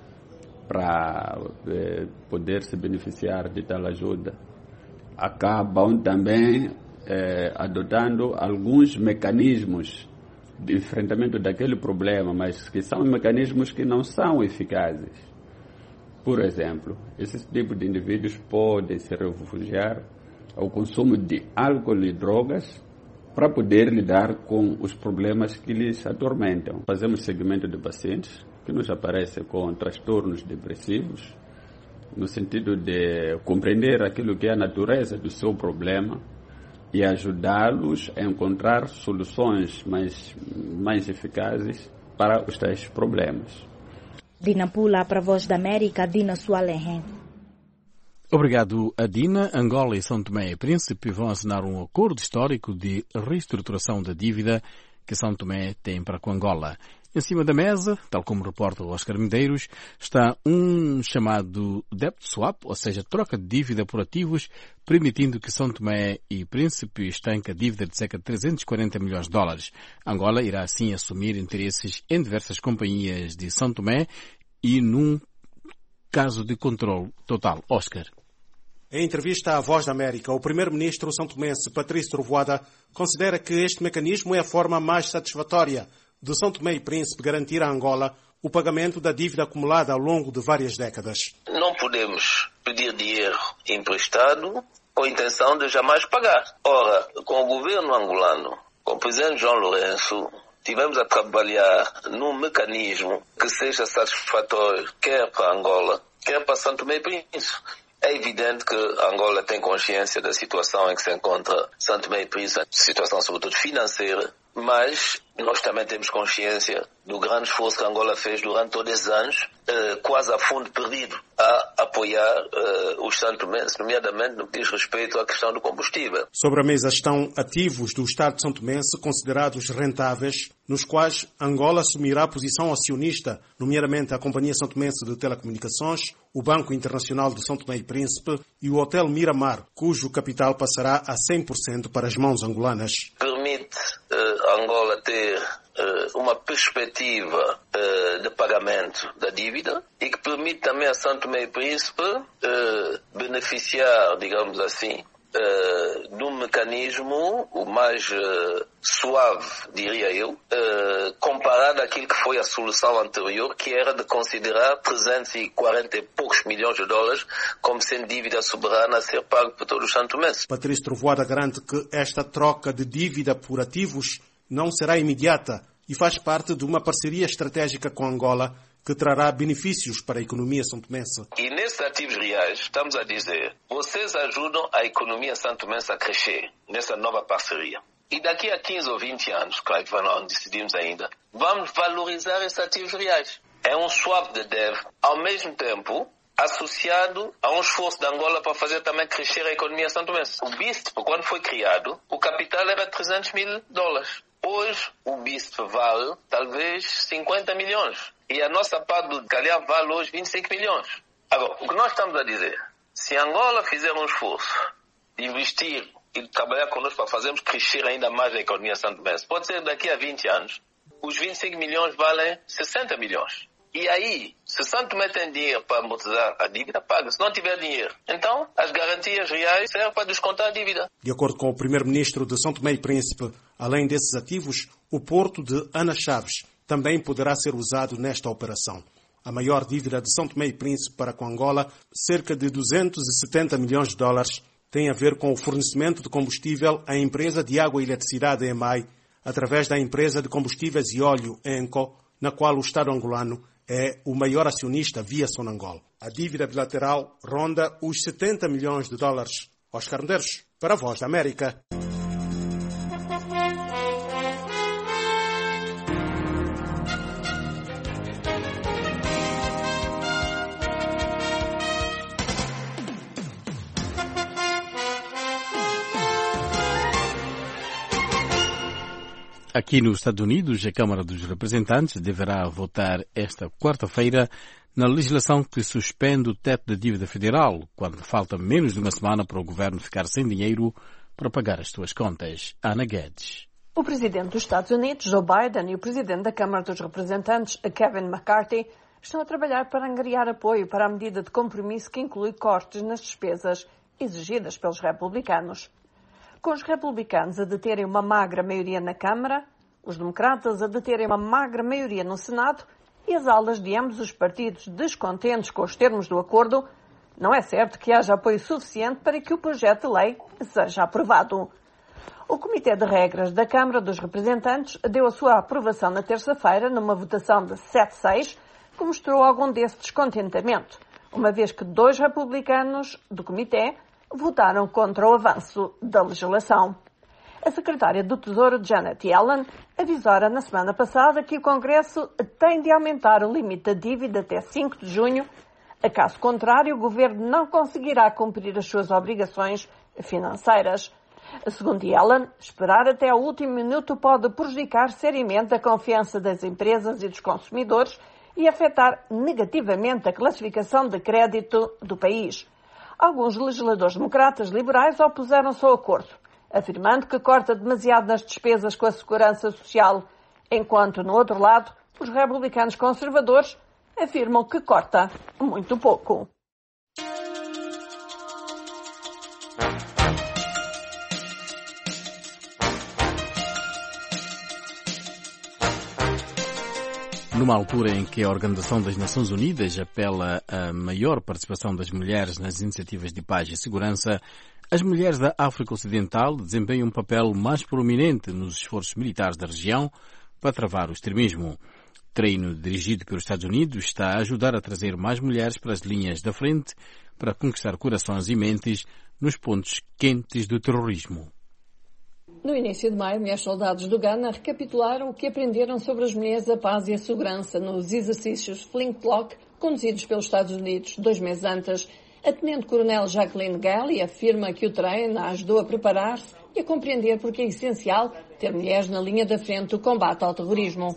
para poder se beneficiar de tal ajuda, acabam também adotando alguns mecanismos de enfrentamento daquele problema, mas que são mecanismos que não são eficazes. Por exemplo, esse tipo de indivíduos podem se refugiar ao consumo de álcool e drogas para poder lidar com os problemas que lhes atormentam. Fazemos seguimento de pacientes que nos aparecem com transtornos depressivos, no sentido de compreender aquilo que é a natureza do seu problema e ajudá-los a encontrar soluções mais eficazes para os tais problemas. De Nampula, para a Voz da América, Dina Sualenhen. Obrigado, Adina. Angola e São Tomé e Príncipe vão assinar um acordo histórico de reestruturação da dívida que São Tomé tem para com Angola. Em cima da mesa, tal como reporta o Oscar Medeiros, está um chamado debt swap, ou seja, troca de dívida por ativos, permitindo que São Tomé e Príncipe estanque a dívida de cerca de 340 milhões de dólares. Angola irá assim assumir interesses em diversas companhias de São Tomé e num caso de controle total. Oscar. Em entrevista à Voz da América, o primeiro-ministro são-tomense Patrício Trovoada considera que este mecanismo é a forma mais satisfatória de São Tomé e Príncipe garantir a Angola o pagamento da dívida acumulada ao longo de várias décadas. Não podemos pedir dinheiro emprestado com a intenção de jamais pagar. Ora, com o governo angolano, com o presidente João Lourenço, tivemos a trabalhar num mecanismo que seja satisfatório quer para Angola, quer para São Tomé e Príncipe. É evidente que Angola tem consciência da situação em que se encontra São Tomé e Príncipe, situação sobretudo financeira, mas nós também temos consciência do grande esforço que Angola fez durante todos esses anos, quase a fundo perdido, a apoiar os santomenses, nomeadamente no que diz respeito à questão do combustível. Sobre a mesa estão ativos do Estado santomense considerados rentáveis, nos quais Angola assumirá a posição acionista, nomeadamente a Companhia Santomense de Telecomunicações, o Banco Internacional de São Tomé e Príncipe e o Hotel Miramar, cujo capital passará a 100% para as mãos angolanas. Permite Angola ter uma perspectiva de pagamento da dívida e que permite também a São Tomé e Príncipe beneficiar, digamos assim, de um mecanismo o mais suave, diria eu, comparado àquilo que foi a solução anterior, que era de considerar 340 e poucos milhões de dólares como sendo dívida soberana a ser pago por todos os santomenses. Patrício Trovoada garante que esta troca de dívida por ativos não será imediata e faz parte de uma parceria estratégica com Angola que trará benefícios para a economia santomense. E nesses ativos reais, estamos a dizer, vocês ajudam a economia santomense a crescer nessa nova parceria. E daqui a 15 ou 20 anos, claro que não decidimos ainda, vamos valorizar esses ativos reais. É um swap de dev, ao mesmo tempo associado a um esforço de Angola para fazer também crescer a economia santomense. O BISP, quando foi criado, o capital era 300 mil dólares. Hoje, o BISP vale, talvez, 50 milhões. E a nossa parte do calhar vale hoje 25 milhões. Agora, o que nós estamos a dizer, se Angola fizer um esforço de investir e de trabalhar connosco para fazermos crescer ainda mais a economia santomense, pode ser daqui a 20 anos, os 25 milhões valem 60 milhões. E aí, se São Tomé tem dinheiro para amortizar a dívida, paga. Se não tiver dinheiro, então as garantias reais servem para descontar a dívida. De acordo com o primeiro-ministro de São Tomé e Príncipe, além desses ativos, o porto de Ana Chaves também poderá ser usado nesta operação. A maior dívida de São Tomé e Príncipe para com Angola, cerca de 270 milhões de dólares, tem a ver com o fornecimento de combustível à empresa de água e eletricidade EMAI, através da empresa de combustíveis e óleo ENCO, na qual o Estado angolano é o maior acionista via Sonangol. A dívida bilateral ronda os 70 milhões de dólares. Oscar Medeiros, para a Voz da América. Aqui nos Estados Unidos, a Câmara dos Representantes deverá votar esta quarta-feira na legislação que suspende o teto da dívida federal, quando falta menos de uma semana para o governo ficar sem dinheiro para pagar as suas contas. Ana Guedes. O presidente dos Estados Unidos, Joe Biden, e o presidente da Câmara dos Representantes, Kevin McCarthy, estão a trabalhar para angariar apoio para a medida de compromisso que inclui cortes nas despesas exigidas pelos republicanos. Com os republicanos a deterem uma magra maioria na Câmara, os democratas a deterem uma magra maioria no Senado e as alas de ambos os partidos descontentes com os termos do acordo, não é certo que haja apoio suficiente para que o projeto de lei seja aprovado. O Comitê de Regras da Câmara dos Representantes deu a sua aprovação na terça-feira numa votação de 7-6, que mostrou algum desse descontentamento, uma vez que 2 republicanos do Comitê votaram contra o avanço da legislação. A secretária do Tesouro, Janet Yellen, avisora na semana passada que o Congresso tem de aumentar o limite da dívida até 5 de junho. A caso contrário, o governo não conseguirá cumprir as suas obrigações financeiras. Segundo Yellen, esperar até ao último minuto pode prejudicar seriamente a confiança das empresas e dos consumidores e afetar negativamente a classificação de crédito do país. Alguns legisladores democratas liberais opuseram-se ao acordo, afirmando que corta demasiado nas despesas com a segurança social, enquanto, no outro lado, os republicanos conservadores afirmam que corta muito pouco. Numa altura em que a Organização das Nações Unidas apela a maior participação das mulheres nas iniciativas de paz e segurança, as mulheres da África Ocidental desempenham um papel mais prominente nos esforços militares da região para travar o extremismo. Treino dirigido pelos Estados Unidos está a ajudar a trazer mais mulheres para as linhas da frente para conquistar corações e mentes nos pontos quentes do terrorismo. No início de maio, mulheres soldados do Ghana recapitularam o que aprenderam sobre as mulheres, a paz e a segurança nos exercícios Flintlock, conduzidos pelos Estados Unidos 2 meses antes. A tenente-coronel Jacqueline Galley afirma que o treino a ajudou a preparar-se e a compreender porque é essencial ter mulheres na linha da frente do combate ao terrorismo.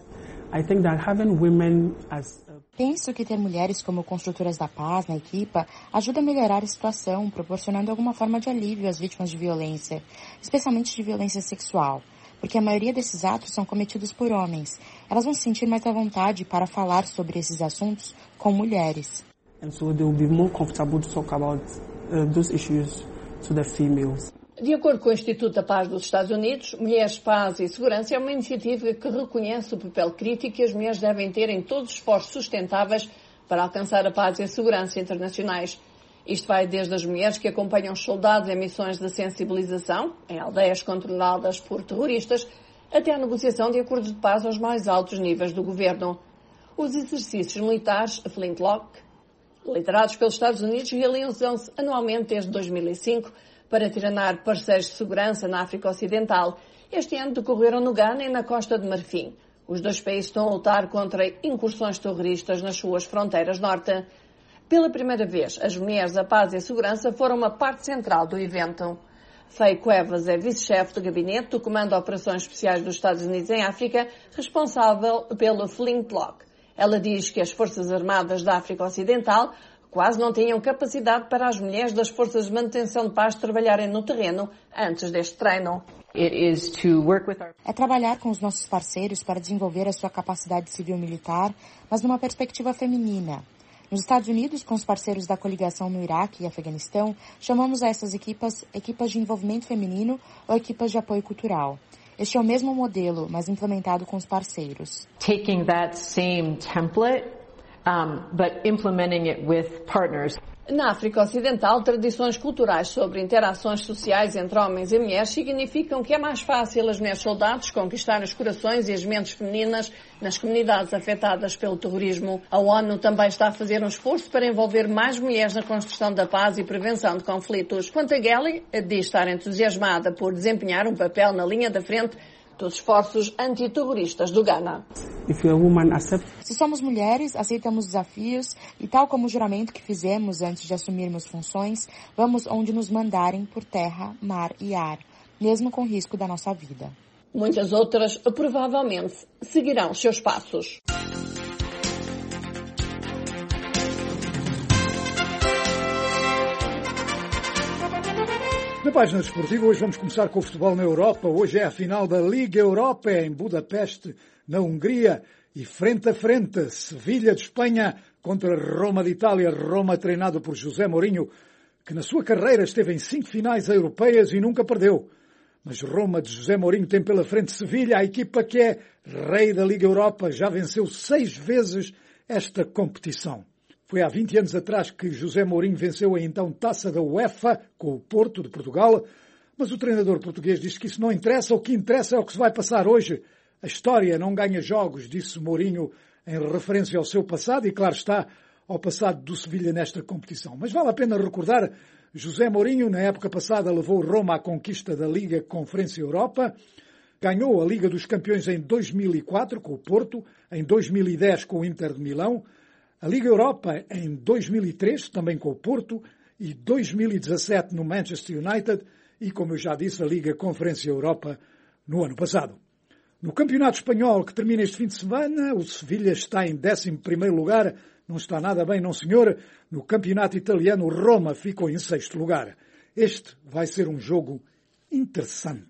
Penso que ter mulheres como construtoras da paz na equipa ajuda a melhorar a situação, proporcionando alguma forma de alívio às vítimas de violência, especialmente de violência sexual, porque a maioria desses atos são cometidos por homens. Elas vão se sentir mais à vontade para falar sobre esses assuntos com mulheres. And so they will be more comfortable to talk about those issues to the females. De acordo com o Instituto da Paz dos Estados Unidos, Mulheres, Paz e Segurança é uma iniciativa que reconhece o papel crítico que as mulheres devem ter em todos os esforços sustentáveis para alcançar a paz e a segurança internacionais. Isto vai desde as mulheres que acompanham os soldados em missões de sensibilização, em aldeias controladas por terroristas, até a negociação de acordos de paz aos mais altos níveis do governo. Os exercícios militares Flintlock, liderados pelos Estados Unidos, realizam-se anualmente desde 2005, para treinar parceiros de segurança na África Ocidental. Este ano decorreram no Ghana e na Costa de Marfim. Os 2 países estão a lutar contra incursões terroristas nas suas fronteiras norte. Pela primeira vez, as mulheres, a paz e a segurança foram uma parte central do evento. Faye Cuevas é vice-chefe de gabinete do Comando de Operações Especiais dos Estados Unidos em África, responsável pelo Flintlock. Ela diz que as Forças Armadas da África Ocidental quase não tinham capacidade para as mulheres das Forças de Manutenção de Paz trabalharem no terreno antes deste treino. É trabalhar com os nossos parceiros para desenvolver a sua capacidade civil-militar, mas numa perspectiva feminina. Nos Estados Unidos, com os parceiros da coligação no Iraque e Afeganistão, chamamos a essas equipas de envolvimento feminino ou equipas de apoio cultural. Este é o mesmo modelo, mas implementado com os parceiros. Taking that same template, but implementing it with partners. Na África Ocidental, tradições culturais sobre interações sociais entre homens e mulheres significam que é mais fácil as mulheres soldados conquistar os corações e as mentes femininas nas comunidades afetadas pelo terrorismo. A ONU também está a fazer um esforço para envolver mais mulheres na construção da paz e prevenção de conflitos. Quanto a Gelly, diz estar entusiasmada por desempenhar um papel na linha da frente dos esforços antiterroristas do Ghana. Se somos mulheres, aceitamos desafios e, tal como o juramento que fizemos antes de assumirmos funções, vamos onde nos mandarem por terra, mar e ar, mesmo com risco da nossa vida. Muitas outras, provavelmente, seguirão seus passos. Na página desportiva, hoje vamos começar com o futebol na Europa. Hoje é a final da Liga Europa em Budapeste, na Hungria, e frente a frente, Sevilha de Espanha contra Roma de Itália. Roma treinado por José Mourinho, que na sua carreira esteve em 5 finais europeias e nunca perdeu. Mas Roma de José Mourinho tem pela frente Sevilha, a equipa que é rei da Liga Europa, já venceu 6 vezes esta competição. Foi há 20 anos atrás que José Mourinho venceu a então Taça da UEFA com o Porto de Portugal, mas o treinador português diz que isso não interessa, o que interessa é o que se vai passar hoje. A história não ganha jogos, disse Mourinho em referência ao seu passado e, claro está, ao passado do Sevilha nesta competição. Mas vale a pena recordar, José Mourinho, na época passada, levou Roma à conquista da Liga Conferência Europa, ganhou a Liga dos Campeões em 2004 com o Porto, em 2010 com o Inter de Milão, a Liga Europa em 2003, também com o Porto, e 2017 no Manchester United e, como eu já disse, a Liga Conferência Europa no ano passado. No Campeonato Espanhol, que termina este fim de semana, o Sevilha está em 11º lugar, não está nada bem, não senhor. No Campeonato Italiano, o Roma ficou em 6º lugar. Este vai ser um jogo interessante.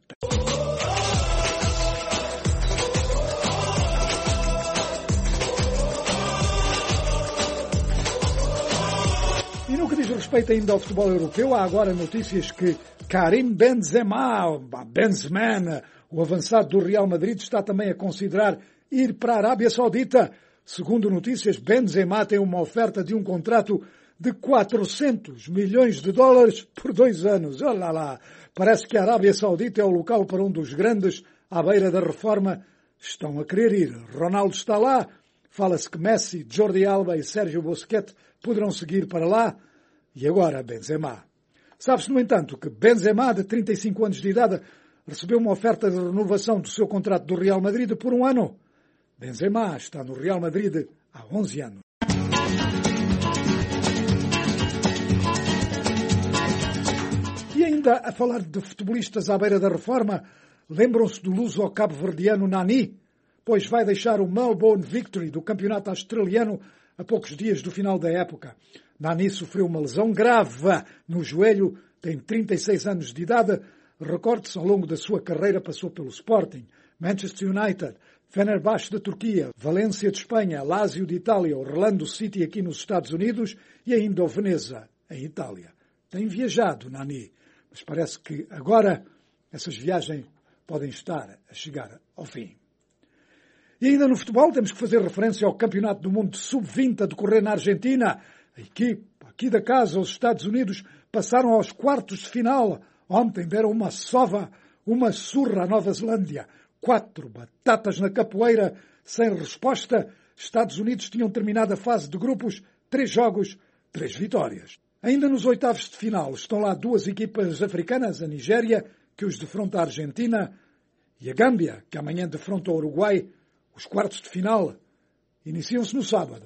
E no que diz respeito ainda ao futebol europeu, há agora notícias que Karim Benzema, o avançado do Real Madrid, está também a considerar ir para a Arábia Saudita. Segundo notícias, Benzema tem uma oferta de um contrato de 400 milhões de dólares por 2 anos. Olha lá, parece que a Arábia Saudita é o local para onde os grandes, à beira da reforma, estão a querer ir. Ronaldo está lá, fala-se que Messi, Jordi Alba e Sérgio Busquets poderão seguir para lá. E agora Benzema. Sabe-se, no entanto, que Benzema, de 35 anos de idade, recebeu uma oferta de renovação do seu contrato do Real Madrid por 1 ano. Benzema está no Real Madrid há 11 anos. E ainda a falar de futebolistas à beira da reforma, lembram-se do luso cabo-verdiano Nani? Pois vai deixar o Melbourne Victory do campeonato australiano a poucos dias do final da época. Nani sofreu uma lesão grave no joelho, tem 36 anos de idade. Recorde-se, ao longo da sua carreira passou pelo Sporting, Manchester United, Fenerbahçe da Turquia, Valência de Espanha, Lazio de Itália, Orlando City aqui nos Estados Unidos e ainda o Veneza, em Itália. Tem viajado, Nani, mas parece que agora essas viagens podem estar a chegar ao fim. E ainda no futebol temos que fazer referência ao Campeonato do Mundo de Sub-20 a decorrer na Argentina. A equipe aqui da casa, os Estados Unidos, passaram aos quartos de final. Ontem deram uma surra à Nova Zelândia. 4 batatas na capoeira, sem resposta. Estados Unidos tinham terminado a fase de grupos, 3 jogos, 3 vitórias. Ainda nos oitavos de final estão lá 2 equipas africanas, a Nigéria, que os defronta a Argentina, e a Gâmbia, que amanhã defronta o Uruguai. Os quartos de final iniciam-se no sábado.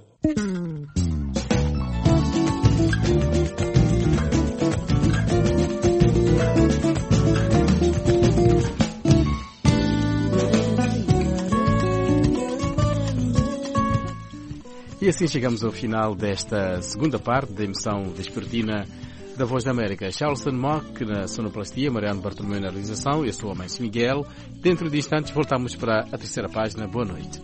E assim chegamos ao final desta segunda parte da emissão vespertina da Voz da América. Charleston Mock na sonoplastia, Mariano Bartolomeu na realização. Eu sou a Mãe Miguel. Dentro de instantes voltamos para a terceira página. Boa noite.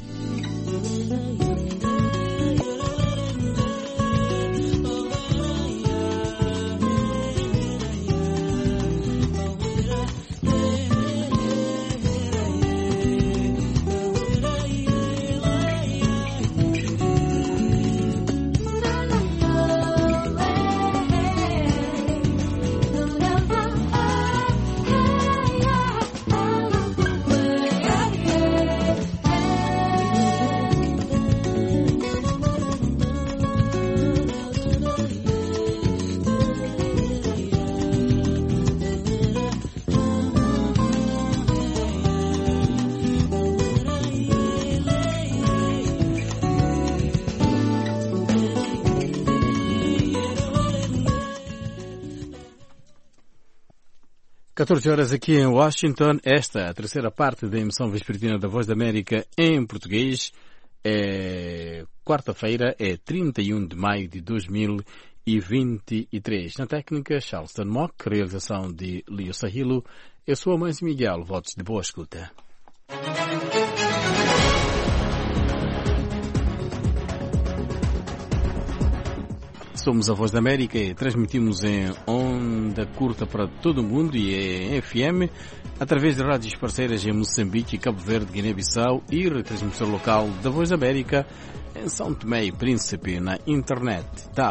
Horas aqui em Washington. Esta é a terceira parte da emissão vespertina da Voz da América em português. É quarta-feira, é 31 de maio de 2023. Na técnica, Charleston Mock, realização de Leo Sahilo. Eu sou a Mãe Miguel, votos de boa escuta. Somos a Voz da América e transmitimos em onda curta para todo o mundo e em FM, através de rádios parceiras em Moçambique, Cabo Verde, Guiné-Bissau e retransmissão local da Voz da América em São Tomé e Príncipe na internet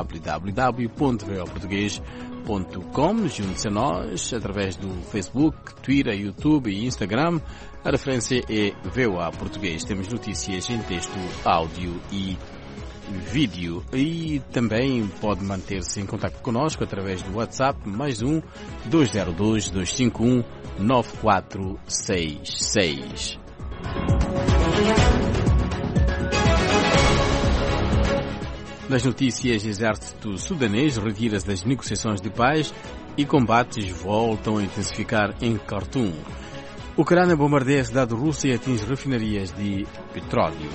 www.voportugues.com. Junte-se a nós através do Facebook, Twitter, YouTube e Instagram. A referência é VOA Português. Temos notícias em texto, áudio e vídeo e também pode manter-se em contato conosco através do WhatsApp +1 202 251 9466. Nas notícias, exército sudanês retira-se das negociações de paz e combates voltam a intensificar em Khartoum. Ucrânia bombardeia a cidade russa e atinge refinarias de petróleo.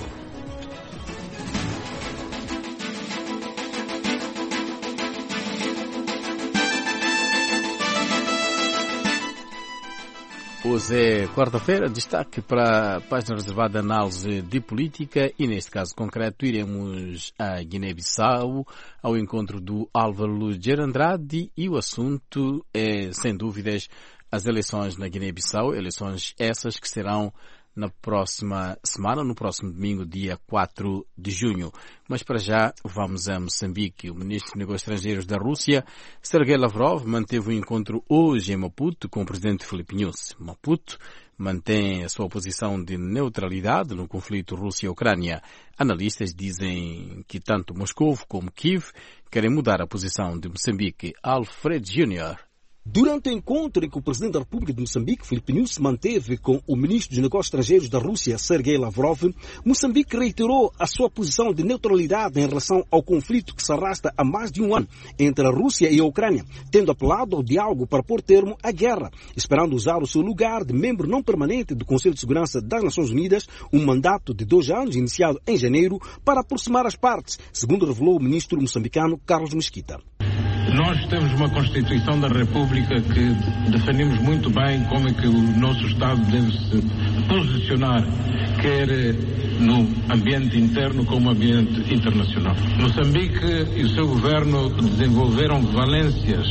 Hoje é quarta-feira, destaque para a página reservada de análise de política e, neste caso concreto, iremos a Guiné-Bissau ao encontro do Álvaro Gerandrade e o assunto é, sem dúvidas, as eleições na Guiné-Bissau, eleições essas que serão na próxima semana, no próximo domingo, dia 4 de junho. Mas para já vamos a Moçambique. O ministro de Negócios Estrangeiros da Rússia, Sergei Lavrov, manteve um encontro hoje em Maputo com o presidente Filipe Nyusi. Maputo mantém a sua posição de neutralidade no conflito Rússia-Ucrânia. Analistas dizem que tanto Moscou como Kiev querem mudar a posição de Moçambique. Alfred Jr. Durante o encontro em que o presidente da República de Moçambique, Filipe Nyusi, manteve com o ministro dos Negócios Estrangeiros da Rússia, Sergei Lavrov, Moçambique reiterou a sua posição de neutralidade em relação ao conflito que se arrasta há mais de um ano entre a Rússia e a Ucrânia, tendo apelado ao diálogo para pôr termo à guerra, esperando usar o seu lugar de membro não permanente do Conselho de Segurança das Nações Unidas, um mandato de 2 anos iniciado em janeiro, para aproximar as partes, segundo revelou o ministro moçambicano Carlos Mesquita. Nós temos uma Constituição da República que definimos muito bem como é que o nosso Estado deve se posicionar, quer no ambiente interno como no ambiente internacional. Moçambique e o seu governo desenvolveram valências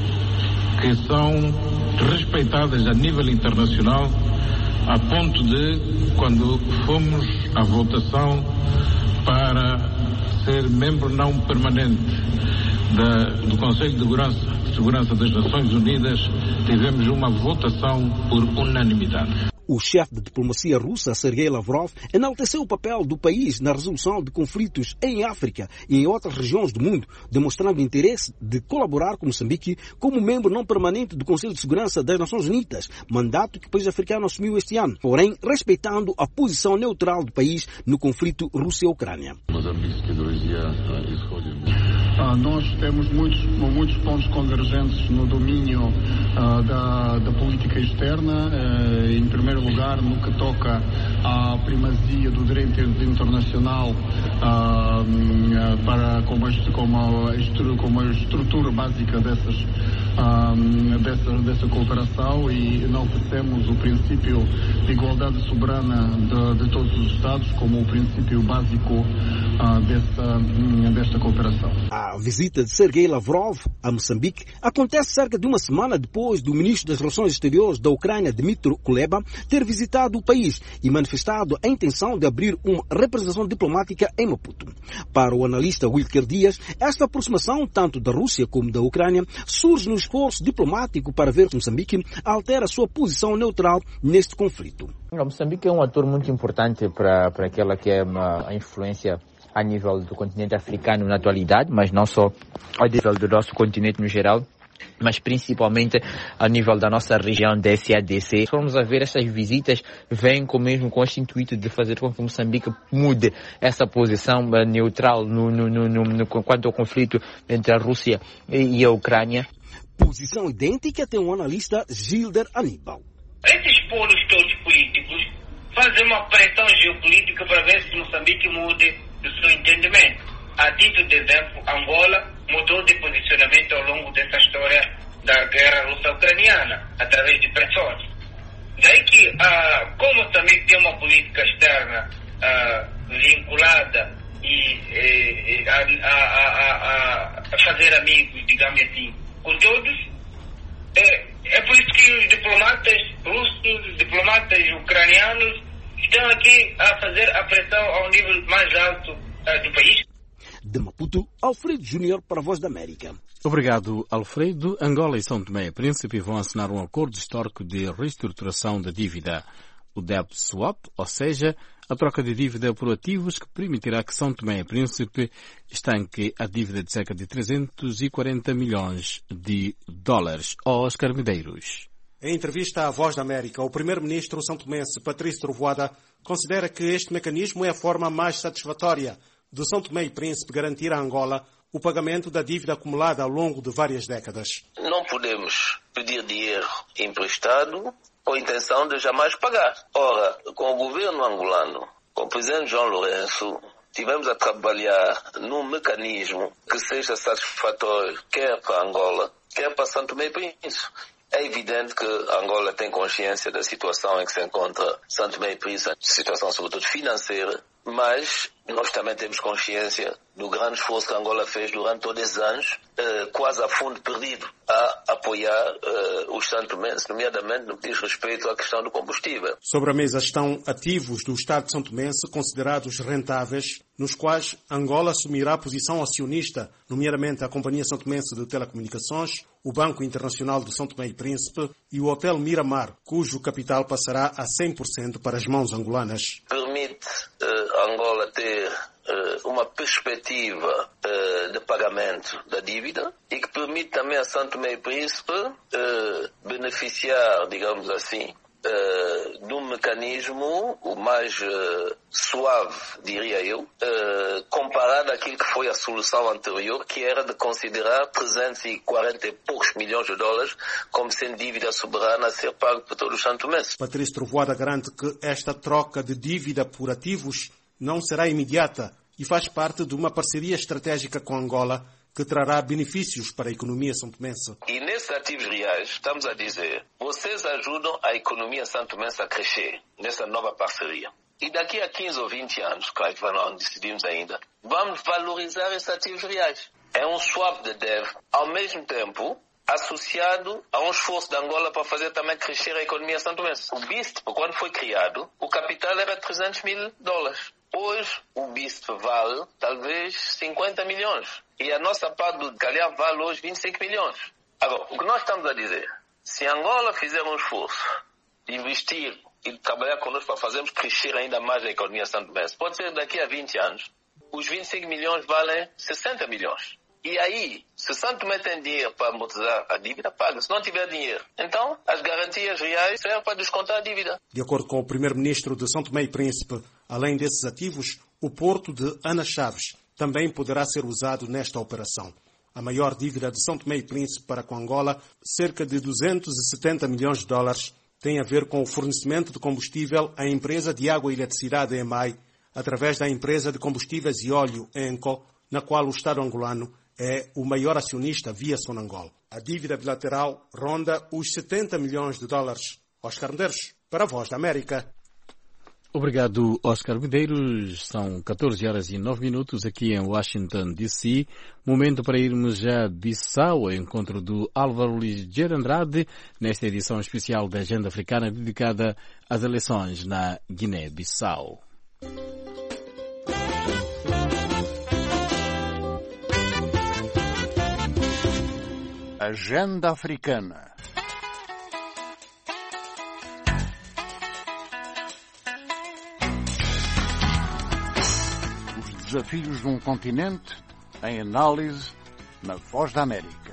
que são respeitadas a nível internacional, a ponto de, quando fomos à votação para ser membro não permanente do Conselho de Segurança das Nações Unidas, tivemos uma votação por unanimidade. O chefe de diplomacia russa, Sergei Lavrov, enalteceu o papel do país na resolução de conflitos em África e em outras regiões do mundo, demonstrando interesse de colaborar com Moçambique como membro não permanente do Conselho de Segurança das Nações Unidas, mandato que o país africano assumiu este ano, porém respeitando a posição neutral do país no conflito Rússia-Ucrânia. Nós temos muitos pontos convergentes no domínio da política externa, em primeiro lugar no que toca à primazia do direito internacional como a estrutura básica dessa cooperação, e enaltecemos o princípio de igualdade soberana de todos os Estados como o princípio básico desta cooperação. A visita de Sergei Lavrov a Moçambique acontece cerca de uma semana depois do ministro das Relações Exteriores da Ucrânia, Dmytro Kuleba, ter visitado o país e manifestado a intenção de abrir uma representação diplomática em Maputo. Para o analista Wilker Dias, esta aproximação, tanto da Rússia como da Ucrânia, surge no esforço diplomático para ver que Moçambique altera a sua posição neutral neste conflito. Moçambique é um ator muito importante para aquela que é a influência a nível do continente africano na atualidade, mas não só a nível do nosso continente no geral, mas principalmente a nível da nossa região da SADC. Se formos a ver, essas visitas vêm com este intuito de fazer com que Moçambique mude essa posição neutral quanto ao conflito entre a Rússia e a Ucrânia. Posição idêntica tem o analista Gilder Aníbal. Esses polos todos políticos fazem uma pressão geopolítica para ver se Moçambique mude do seu entendimento. A título de exemplo, Angola mudou de posicionamento ao longo dessa história da guerra russa-ucraniana, através de pressões. Daí que, como Moçambique tem uma política externa vinculada a fazer amigos, digamos assim, com todos, é por isso que os diplomatas russos, diplomatas ucranianos estão aqui a fazer a pressão ao nível mais alto do país. De Maputo, Alfredo Júnior para a Voz da América. Obrigado, Alfredo. Angola e São Tomé e Príncipe vão assinar um acordo histórico de reestruturação da dívida, o debt swap, ou seja, a troca de dívida por ativos, que permitirá que São Tomé e Príncipe estanque a dívida de cerca de 340 milhões de dólares. Oscar Medeiros. Em entrevista à Voz da América, o primeiro-ministro santomense Patrício Trovoada considera que este mecanismo é a forma mais satisfatória de São Tomé e Príncipe garantir a Angola o pagamento da dívida acumulada ao longo de várias décadas. Não podemos pedir dinheiro emprestado com a intenção de jamais pagar. Ora, com o governo angolano, com o presidente João Lourenço, tivemos a trabalhar num mecanismo que seja satisfatório quer para Angola, quer para São Tomé e Príncipe. É evidente que Angola tem consciência da situação em que se encontra São Tomé e Príncipe, situação sobretudo financeira, mas nós também temos consciência do grande esforço que Angola fez durante todos esses anos, quase a fundo perdido, a apoiar os santomenses, nomeadamente no que diz respeito à questão do combustível. Sobre a mesa estão ativos do Estado santomense considerados rentáveis, nos quais Angola assumirá a posição acionista, nomeadamente a Companhia Santomense de Telecomunicações, o Banco Internacional do São Tomé e Príncipe e o Hotel Miramar, cujo capital passará a 100% para as mãos angolanas. Permite Angola ter uma perspectiva de pagamento da dívida e que permite também a São Tomé e Príncipe beneficiar, digamos assim, de um mecanismo o mais suave, diria eu, comparado àquilo que foi a solução anterior, que era de considerar 340 e poucos milhões de dólares como sendo dívida soberana a ser pago por todos os santomenses. Patrício Trovoada garante que esta troca de dívida por ativos não será imediata e faz parte de uma parceria estratégica com Angola que trará benefícios para a economia santomense. E nesses ativos reais, estamos a dizer, vocês ajudam a economia santomense a crescer nessa nova parceria. E daqui a 15 ou 20 anos, claro que não decidimos ainda, vamos valorizar esses ativos reais. É um swap de dev, ao mesmo tempo associado a um esforço da Angola para fazer também crescer a economia santomense. O BIST, quando foi criado, o capital era 300 mil dólares. Hoje, o BIST vale talvez 50 milhões. E a nossa parte do calhar vale hoje 25 milhões. Agora, o que nós estamos a dizer, se Angola fizer um esforço de investir e de trabalhar connosco para fazermos crescer ainda mais a economia santomense, pode ser que daqui a 20 anos, os 25 milhões valem 60 milhões. E aí, se São Tomé tem dinheiro para amortizar a dívida, paga. Se não tiver dinheiro, então as garantias reais servem para descontar a dívida. De acordo com o primeiro-ministro de São Tomé e Príncipe, além desses ativos, o porto de Ana Chaves também poderá ser usado nesta operação. A maior dívida de São Tomé e Príncipe para com Angola, cerca de 270 milhões de dólares, tem a ver com o fornecimento de combustível à empresa de água e eletricidade EMAI, através da empresa de combustíveis e óleo ENCO, na qual o Estado angolano é o maior acionista via Sonangol. A dívida bilateral ronda os 70 milhões de dólares. Oscar Medeiros, para a Voz da América. Obrigado, Oscar Medeiros. São 14h09 aqui em Washington, D.C. Momento para irmos a Bissau, ao encontro do Álvaro Ligeiro Andrade, nesta edição especial da Agenda Africana dedicada às eleições na Guiné-Bissau. Agenda Africana. Os desafios de um continente em análise na Voz da América.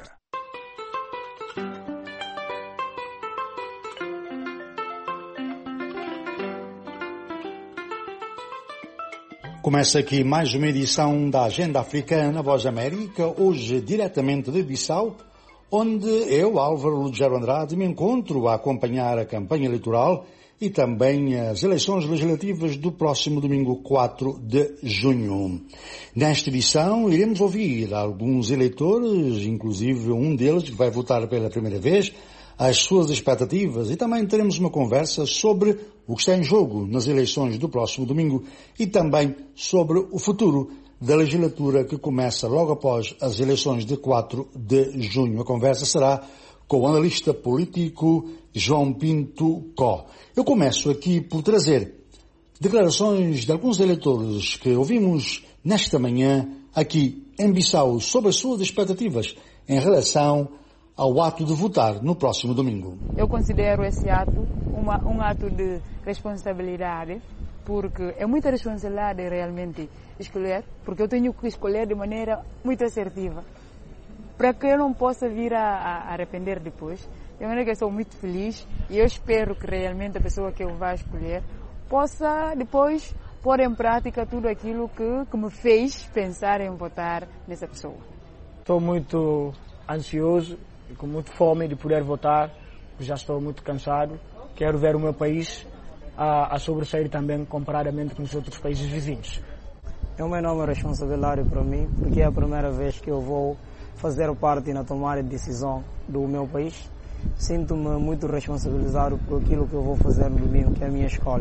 Começa aqui mais uma edição da Agenda Africana Voz da América, hoje diretamente de Bissau, onde eu, Álvaro Ligeiro Andrade, me encontro a acompanhar a campanha eleitoral e também as eleições legislativas do próximo domingo 4 de junho. Nesta edição iremos ouvir alguns eleitores, inclusive um deles que vai votar pela primeira vez, as suas expectativas, e também teremos uma conversa sobre o que está em jogo nas eleições do próximo domingo e também sobre o futuro da legislatura que começa logo após as eleições de 4 de junho. A conversa será com o analista político João Pinto Có. Eu começo aqui por trazer declarações de alguns eleitores que ouvimos nesta manhã aqui em Bissau sobre as suas expectativas em relação ao ato de votar no próximo domingo. Eu considero esse ato um ato de responsabilidade, porque é muita responsabilidade realmente escolher, porque eu tenho que escolher de maneira muito assertiva, para que eu não possa vir a arrepender depois. De maneira que eu sou muito feliz e eu espero que realmente a pessoa que eu vá escolher possa depois pôr em prática tudo aquilo que me fez pensar em votar nessa pessoa. Estou muito ansioso e com muita fome de poder votar, já estou muito cansado. Quero ver o meu país a sobressair também comparadamente com os outros países vizinhos. É uma enorme responsabilidade para mim, porque é a primeira vez que eu vou fazer parte na tomada de decisão do meu país. Sinto-me muito responsabilizado por aquilo que eu vou fazer no domingo, que é a minha escolha.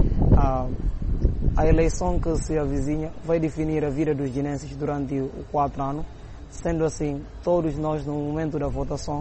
A eleição que se avizinha vai definir a vida dos guinenses durante os 4 anos. Sendo assim, todos nós, no momento da votação,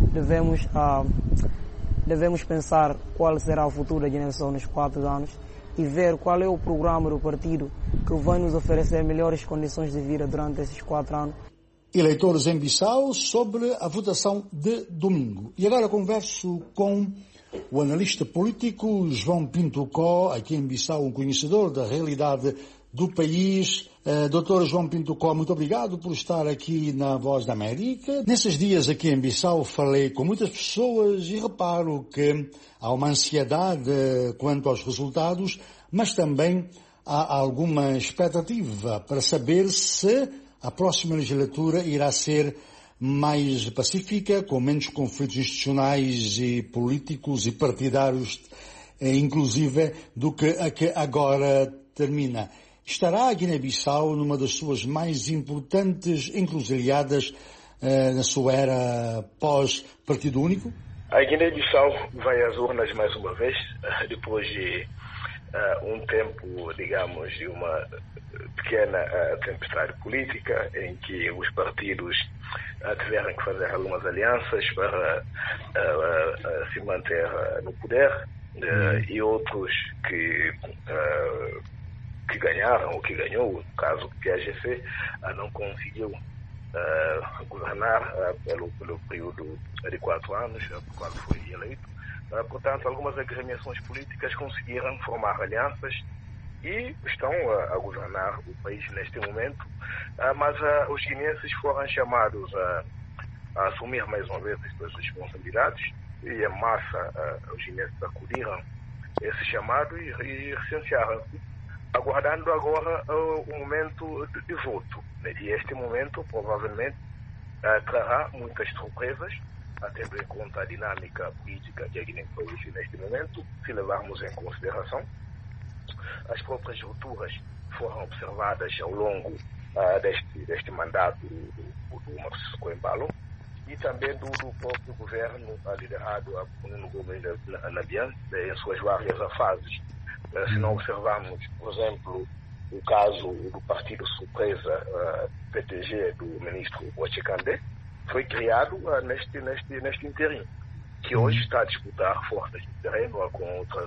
devemos pensar qual será o futuro da Guiné-Bissau nos 4 anos e ver qual é o programa do partido que vai nos oferecer melhores condições de vida durante esses 4 anos. Eleitores em Bissau sobre a votação de domingo. E agora converso com o analista político João Pinto Có, aqui em Bissau, um conhecedor da realidade do país. Dr. João Pinto Có, muito obrigado por estar aqui na Voz da América. Nesses dias aqui em Bissau falei com muitas pessoas e reparo que há uma ansiedade quanto aos resultados, mas também há alguma expectativa para saber se a próxima legislatura irá ser mais pacífica, com menos conflitos institucionais e políticos e partidários, inclusive, do que a que agora termina. Estará a Guiné-Bissau numa das suas mais importantes encruzilhadas na sua era pós-Partido Único? A Guiné-Bissau vai às urnas mais uma vez, depois de um tempo, digamos, de uma pequena tempestade política, em que os partidos tiveram que fazer algumas alianças para se manter no poder, e outros que ganharam, ou que ganhou, no caso do PAGC, não conseguiu governar pelo período de 4 anos, pelo qual foi eleito. Portanto, algumas agremiações políticas conseguiram formar alianças e estão a governar o país neste momento, mas os guineenses foram chamados a assumir mais uma vez as suas responsabilidades, e em massa os guineenses acudiram esse chamado e recensearam-se aguardando agora o momento de voto. E este momento provavelmente trará muitas surpresas, tendo em conta a dinâmica política que a Guiné-Bissau vive neste momento, se levarmos em consideração as próprias rupturas foram observadas ao longo deste mandato do Marcelo Coembalo e também do próprio governo liderado por Nuno Gomes Nabian em suas várias fases. Se não observarmos, por exemplo, o caso do partido surpresa PTG do ministro Mochekande, foi criado neste interim, que hoje está a disputar forças de terreno com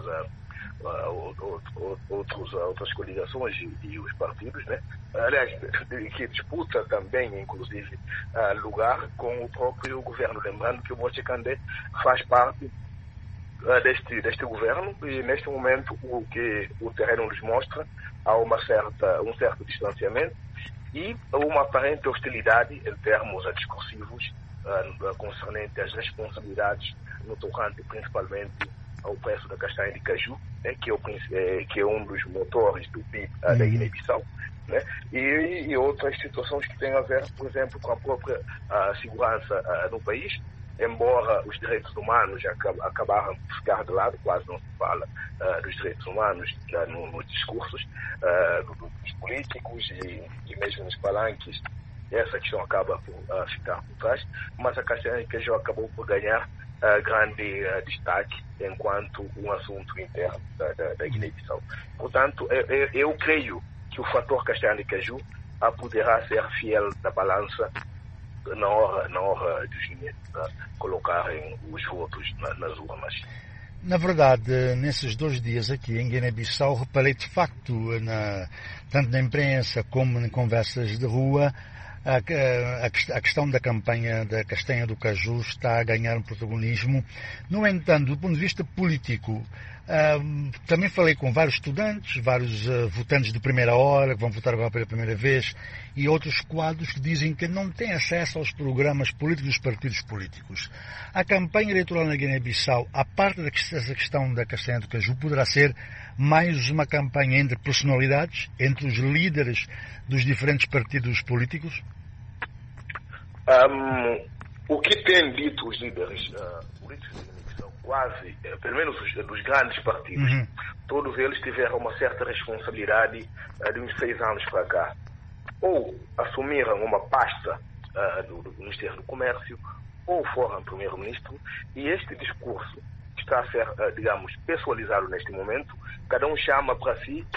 outras coligações e os partidos, né? Aliás, que disputa também, inclusive, lugar com o próprio governo. Lembrando que o Mochekande faz parte deste governo e, neste momento, o que o terreno nos mostra, há um certo distanciamento e uma aparente hostilidade em termos discursivos concernente às responsabilidades no tocante principalmente ao preço da castanha de caju, né, que é um dos motores do PIB da Guiné-Bissau, né, e outras situações que têm a ver, por exemplo, com a própria segurança no país, embora os direitos humanos acabaram de ficar de lado, quase não se fala dos direitos humanos nos discursos dos políticos e mesmo nos palanques, essa questão acaba por ficar por trás, mas a castanha de caju acabou por ganhar grande destaque enquanto um assunto interno da Guiné-Bissau. Portanto, eu creio que o fator castanha de caju poderá ser fiel na balança na hora dos guineenses colocarem os votos nas urnas. Na verdade, nesses 2 dias aqui em Guiné-Bissau, reparei de facto, tanto na imprensa como em conversas de rua, a questão da campanha da castanha do caju está a ganhar um protagonismo. No entanto, do ponto de vista político, também falei com vários estudantes, vários votantes de primeira hora, que vão votar agora pela primeira vez, e outros quadros que dizem que não têm acesso aos programas políticos dos partidos políticos. A campanha eleitoral na Guiné-Bissau, à parte dessa questão da castanha do caju, poderá ser mais uma campanha entre personalidades, entre os líderes dos diferentes partidos políticos? O que têm dito os líderes políticos são quase, pelo menos dos grandes partidos, todos eles tiveram uma certa responsabilidade de uns 6 anos para cá. Ou assumiram uma pasta do Ministério do Comércio, ou foram primeiro-ministro, e este discurso está a ser, digamos, pessoalizado neste momento. Cada um chama para si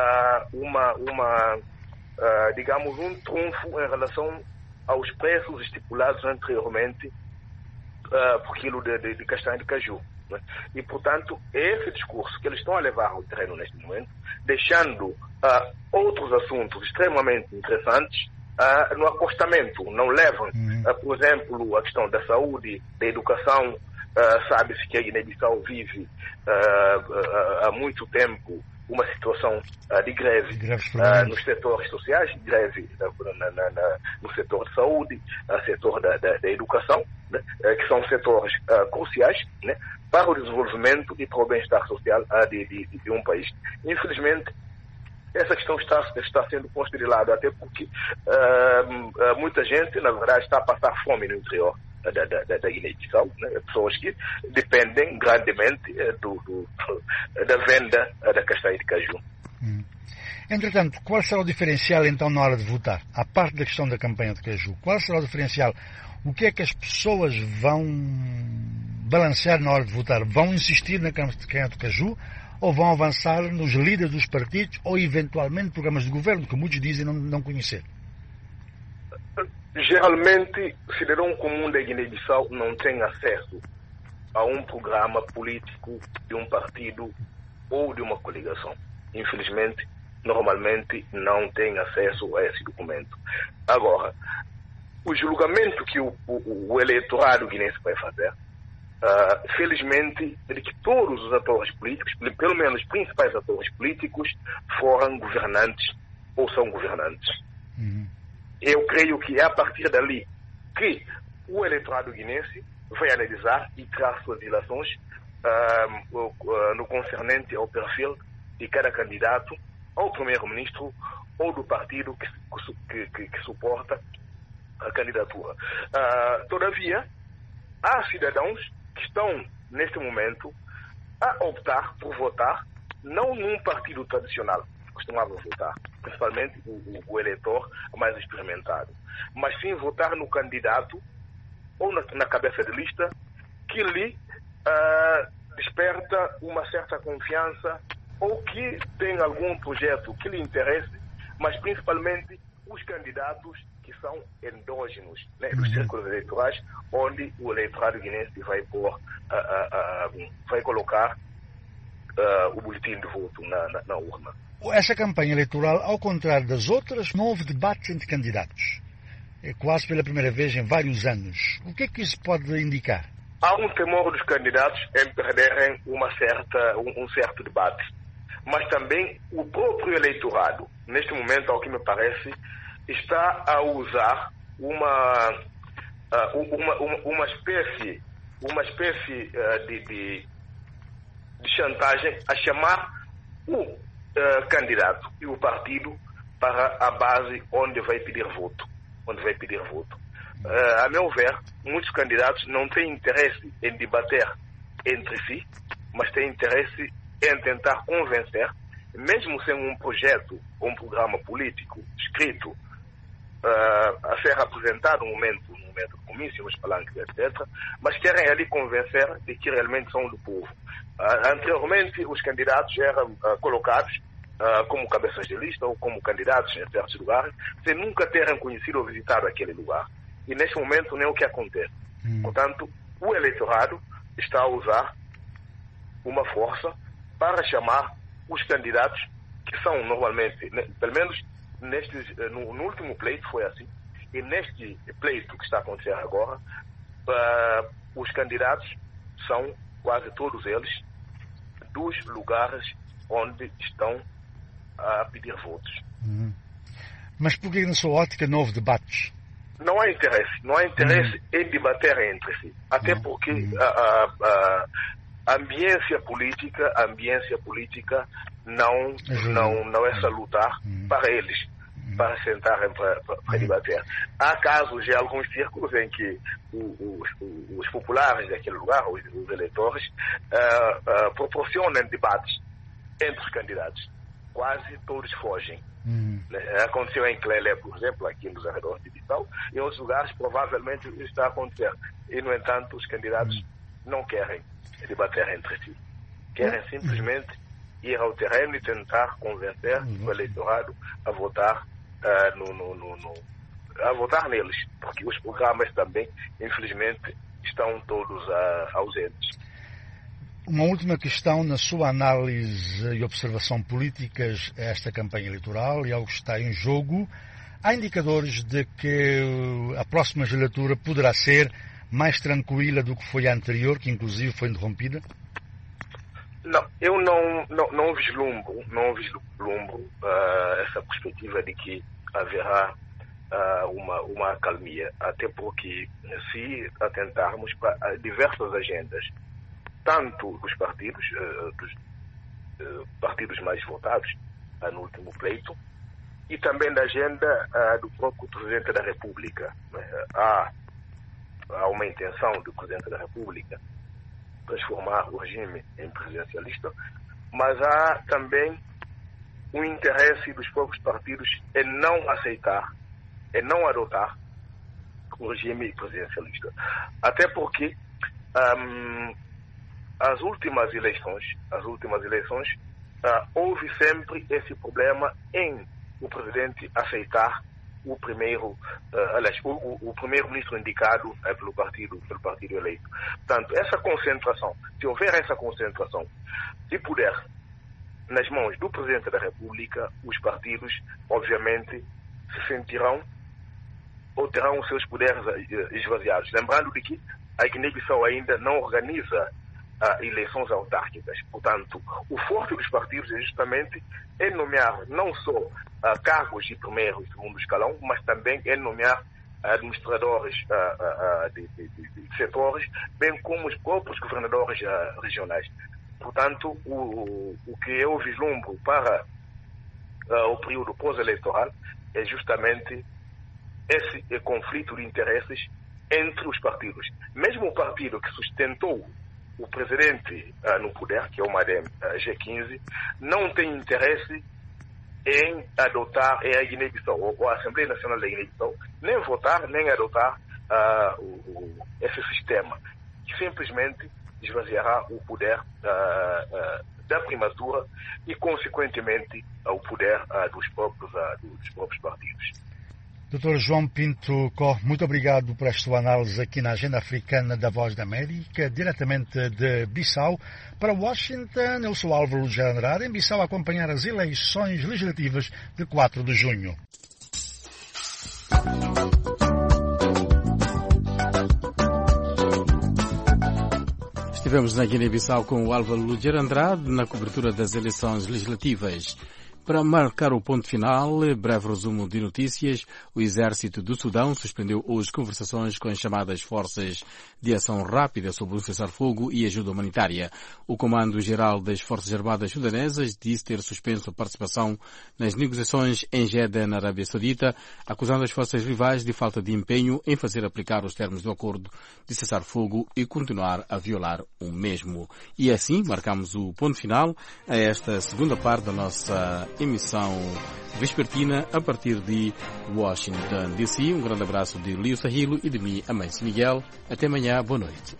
digamos, um trunfo em relação aos preços estipulados anteriormente por quilo de castanha de caju. Né? E, portanto, esse discurso que eles estão a levar ao terreno neste momento, deixando outros assuntos extremamente interessantes no acostamento. Não levam, por exemplo, a questão da saúde, da educação. Sabe-se que a Guiné-Bissau vive há muito tempo uma situação de greve nos setores sociais, greve no setor de saúde, setor da educação, né, que são setores cruciais, né, para o desenvolvimento e para o bem-estar social de um país. Infelizmente, essa questão está sendo posta de lado, até porque muita gente, na verdade, está a passar fome no interior da Guiné-Bissau, né? Pessoas que dependem grandemente da venda da castanha de caju. Entretanto, qual será o diferencial então na hora de votar? À parte da questão da campanha de caju, qual será o diferencial? O que é que as pessoas vão balancear na hora de votar? Vão insistir na campanha de caju ou vão avançar nos líderes dos partidos ou eventualmente programas de governo que muitos dizem não conhecer? Geralmente, o cidadão comum da Guiné-Bissau não tem acesso a um programa político de um partido ou de uma coligação. Infelizmente, normalmente não tem acesso a esse documento. Agora, o julgamento que o eleitorado guinense vai fazer, felizmente, é de que todos os atores políticos, pelo menos os principais atores políticos, foram governantes ou são governantes. Eu creio que é a partir dali que o eleitorado guinense vai analisar e traz suas ilações no concernente ao perfil de cada candidato ao primeiro-ministro ou do partido que suporta a candidatura. Todavia, há cidadãos que estão, neste momento, a optar por votar não num partido tradicional, costumava votar, principalmente o eleitor mais experimentado, mas sim votar no candidato ou na cabeça de lista que lhe desperta uma certa confiança ou que tem algum projeto que lhe interesse, mas principalmente os candidatos que são endógenos, né, dos círculos eleitorais, onde o eleitorado guinense vai colocar o boletim de voto na urna. Essa campanha eleitoral, ao contrário das outras, não houve debate entre candidatos. É quase pela primeira vez em vários anos. O que é que isso pode indicar? Há um temor dos candidatos em perderem um certo debate. Mas também o próprio eleitorado, neste momento, ao que me parece, está a usar uma espécie de chantagem a chamar o candidato e o partido para a base onde vai pedir voto. A meu ver, muitos candidatos não têm interesse em debater entre si, mas têm interesse em tentar convencer, mesmo sem um projeto ou um programa político escrito a ser apresentado no momento do comício, nos palanques, etc., mas querem ali convencer de que realmente são do povo. Anteriormente, os candidatos eram colocados como cabeças de lista ou como candidatos em certos lugares, sem nunca terem conhecido ou visitado aquele lugar. E neste momento nem o que acontece. Portanto, o eleitorado está a usar uma força para chamar os candidatos que são normalmente, pelo menos no último pleito foi assim, e neste pleito que está a acontecer agora, os candidatos são quase todos eles dos lugares onde estão a pedir votos. Mas por que na sua ótica não houve debates? Não há interesse em debater entre si, até porque a ambiência política não é salutar para eles, para sentarem para debater. Há casos de alguns círculos em que os populares daquele lugar, os eleitores, proporcionam debates entre os candidatos. Quase todos fogem. Aconteceu em Clélé, por exemplo, aqui nos arredores de Bissau, em outros lugares provavelmente isso está a acontecer. E, no entanto, os candidatos não querem debater entre si. Querem simplesmente ir ao terreno e tentar convencer o eleitorado a votar a votar neles, porque os programas também, infelizmente, estão todos ausentes. Uma última questão na sua análise e observação políticas a esta campanha eleitoral e algo que está em jogo. Há indicadores de que a próxima legislatura poderá ser mais tranquila do que foi a anterior, que inclusive foi interrompida? Não, eu não vislumbro essa perspectiva de que haverá uma acalmia, até porque se atentarmos para diversas agendas, tanto dos partidos mais votados no último pleito, e também da agenda do próprio Presidente da República. Há uma intenção do Presidente da República transformar o regime em presidencialista, mas há também um interesse dos próprios partidos em não aceitar, em não adotar o regime presidencialista. Até porque as últimas eleições, houve sempre esse problema em o presidente aceitar o primeiro-ministro indicado pelo partido eleito. Portanto, se houver essa concentração de poder nas mãos do Presidente da República, os partidos, obviamente, se sentirão ou terão os seus poderes esvaziados. Lembrando de que a Guiné-Bissau ainda não organiza eleições autárquicas. Portanto, o forte dos partidos é justamente em nomear não só cargos de primeiro e segundo escalão, mas também em nomear administradores de setores, bem como os próprios governadores regionais. Portanto, o que eu vislumbro para o período pós-eleitoral é justamente esse conflito de interesses entre os partidos. Mesmo o partido que sustentou o presidente no poder, que é o MADEM G15, não tem interesse em adotar a Guiné-Bissau, ou a Assembleia Nacional da Guiné-Bissau, nem votar, nem adotar esse sistema, que simplesmente esvaziará o poder da primatura e, consequentemente, o poder dos próprios partidos. Dr. João Pinto Có, muito obrigado por esta sua análise aqui na Agenda Africana da Voz da América, diretamente de Bissau. Para Washington, eu sou Álvaro Lugero Andrade, em Bissau, a acompanhar as eleições legislativas de 4 de junho. Estivemos na Guiné-Bissau com o Álvaro Lugero Andrade na cobertura das eleições legislativas. Para marcar o ponto final, breve resumo de notícias, o Exército do Sudão suspendeu hoje conversações com as chamadas Forças de Ação Rápida sobre o cessar-fogo e ajuda humanitária. O Comando-Geral das Forças Armadas Sudanesas disse ter suspenso a participação nas negociações em Jeddah, na Arábia Saudita, acusando as forças rivais de falta de empenho em fazer aplicar os termos do acordo de cessar-fogo e continuar a violar o mesmo. E assim marcamos o ponto final a esta segunda parte da nossa emissão vespertina a partir de Washington DC. Um grande abraço de Lio Sahilo e de mim, Amâncio Miguel. Até amanhã, boa noite.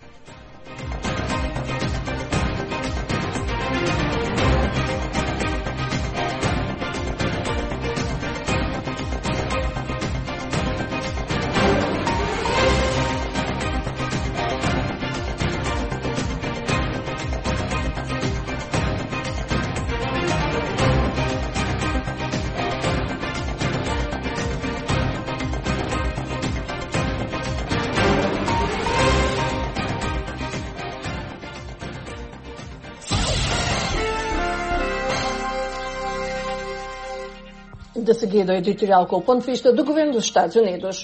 De seguida, o editorial com o ponto de vista do governo dos Estados Unidos.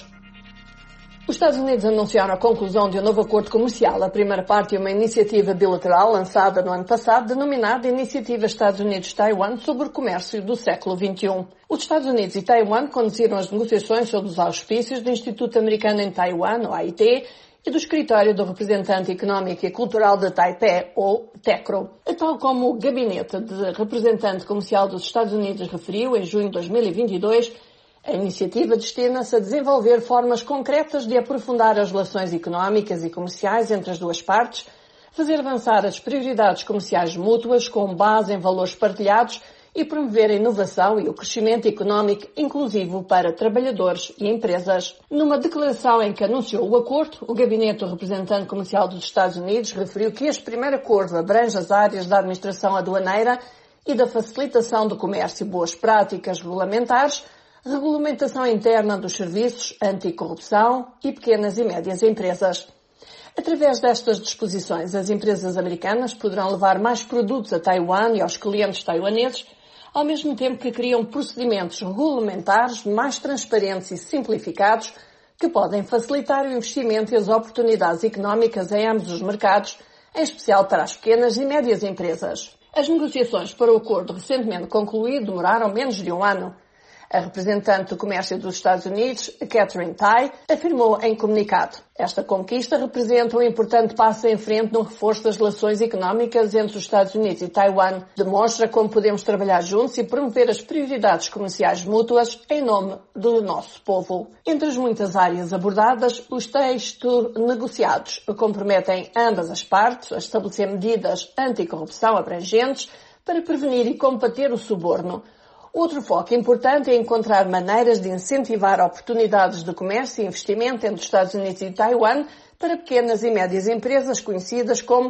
Os Estados Unidos anunciaram a conclusão de um novo acordo comercial. A primeira parte é uma iniciativa bilateral lançada no ano passado, denominada Iniciativa Estados Unidos-Taiwan sobre o Comércio do Século XXI. Os Estados Unidos e Taiwan conduziram as negociações sob os auspícios do Instituto Americano em Taiwan, o AIT, e do Escritório do Representante Económico e Cultural de Taipei, ou TECRO. Tal como o Gabinete de Representante Comercial dos Estados Unidos referiu em junho de 2022, a iniciativa destina-se a desenvolver formas concretas de aprofundar as relações económicas e comerciais entre as duas partes, fazer avançar as prioridades comerciais mútuas com base em valores partilhados e promover a inovação e o crescimento económico inclusivo para trabalhadores e empresas. Numa declaração em que anunciou o acordo, o Gabinete do Representante Comercial dos Estados Unidos referiu que este primeiro acordo abrange as áreas da administração aduaneira e da facilitação do comércio, boas práticas regulamentares, regulamentação interna dos serviços, anticorrupção e pequenas e médias empresas. Através destas disposições, as empresas americanas poderão levar mais produtos a Taiwan e aos clientes taiwaneses, ao mesmo tempo que criam procedimentos regulamentares mais transparentes e simplificados que podem facilitar o investimento e as oportunidades económicas em ambos os mercados, em especial para as pequenas e médias empresas. As negociações para o acordo recentemente concluído demoraram menos de um ano. A representante do Comércio dos Estados Unidos, Catherine Tai, afirmou em comunicado: esta conquista representa um importante passo em frente no reforço das relações económicas entre os Estados Unidos e Taiwan. Demonstra como podemos trabalhar juntos e promover as prioridades comerciais mútuas em nome do nosso povo. Entre as muitas áreas abordadas, os textos negociados comprometem ambas as partes a estabelecer medidas anticorrupção abrangentes para prevenir e combater o suborno. Outro foco importante é encontrar maneiras de incentivar oportunidades de comércio e investimento entre os Estados Unidos e Taiwan para pequenas e médias empresas conhecidas como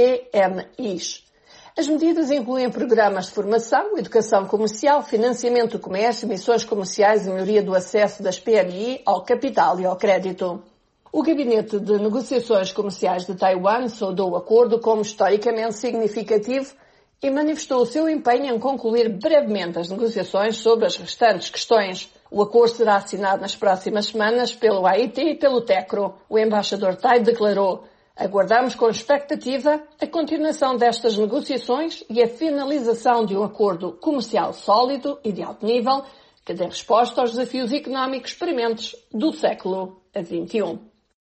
PMIs. As medidas incluem programas de formação, educação comercial, financiamento do comércio, missões comerciais e melhoria do acesso das PMI ao capital e ao crédito. O Gabinete de Negociações Comerciais de Taiwan saudou o acordo como historicamente significativo e manifestou o seu empenho em concluir brevemente as negociações sobre as restantes questões. O acordo será assinado nas próximas semanas pelo AIT e pelo TECRO. O embaixador Tai declarou: Aguardamos com expectativa a continuação destas negociações e a finalização de um acordo comercial sólido e de alto nível que dê resposta aos desafios económicos prementes do século XXI.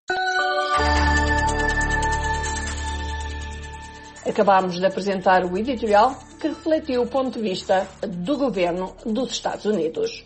Acabamos de apresentar o editorial que refletiu o ponto de vista do governo dos Estados Unidos.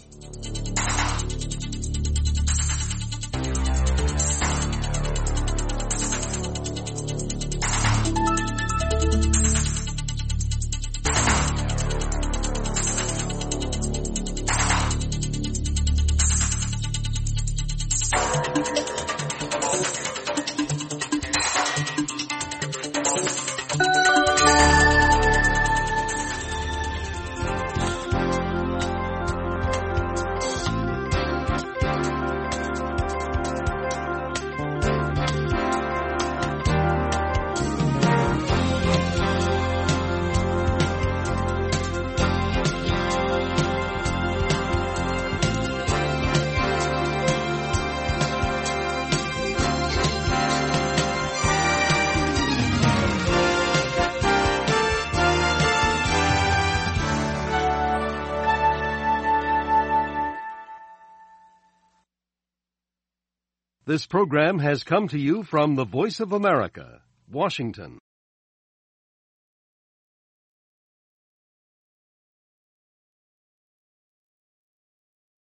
This program has come to you from the Voice of America, Washington.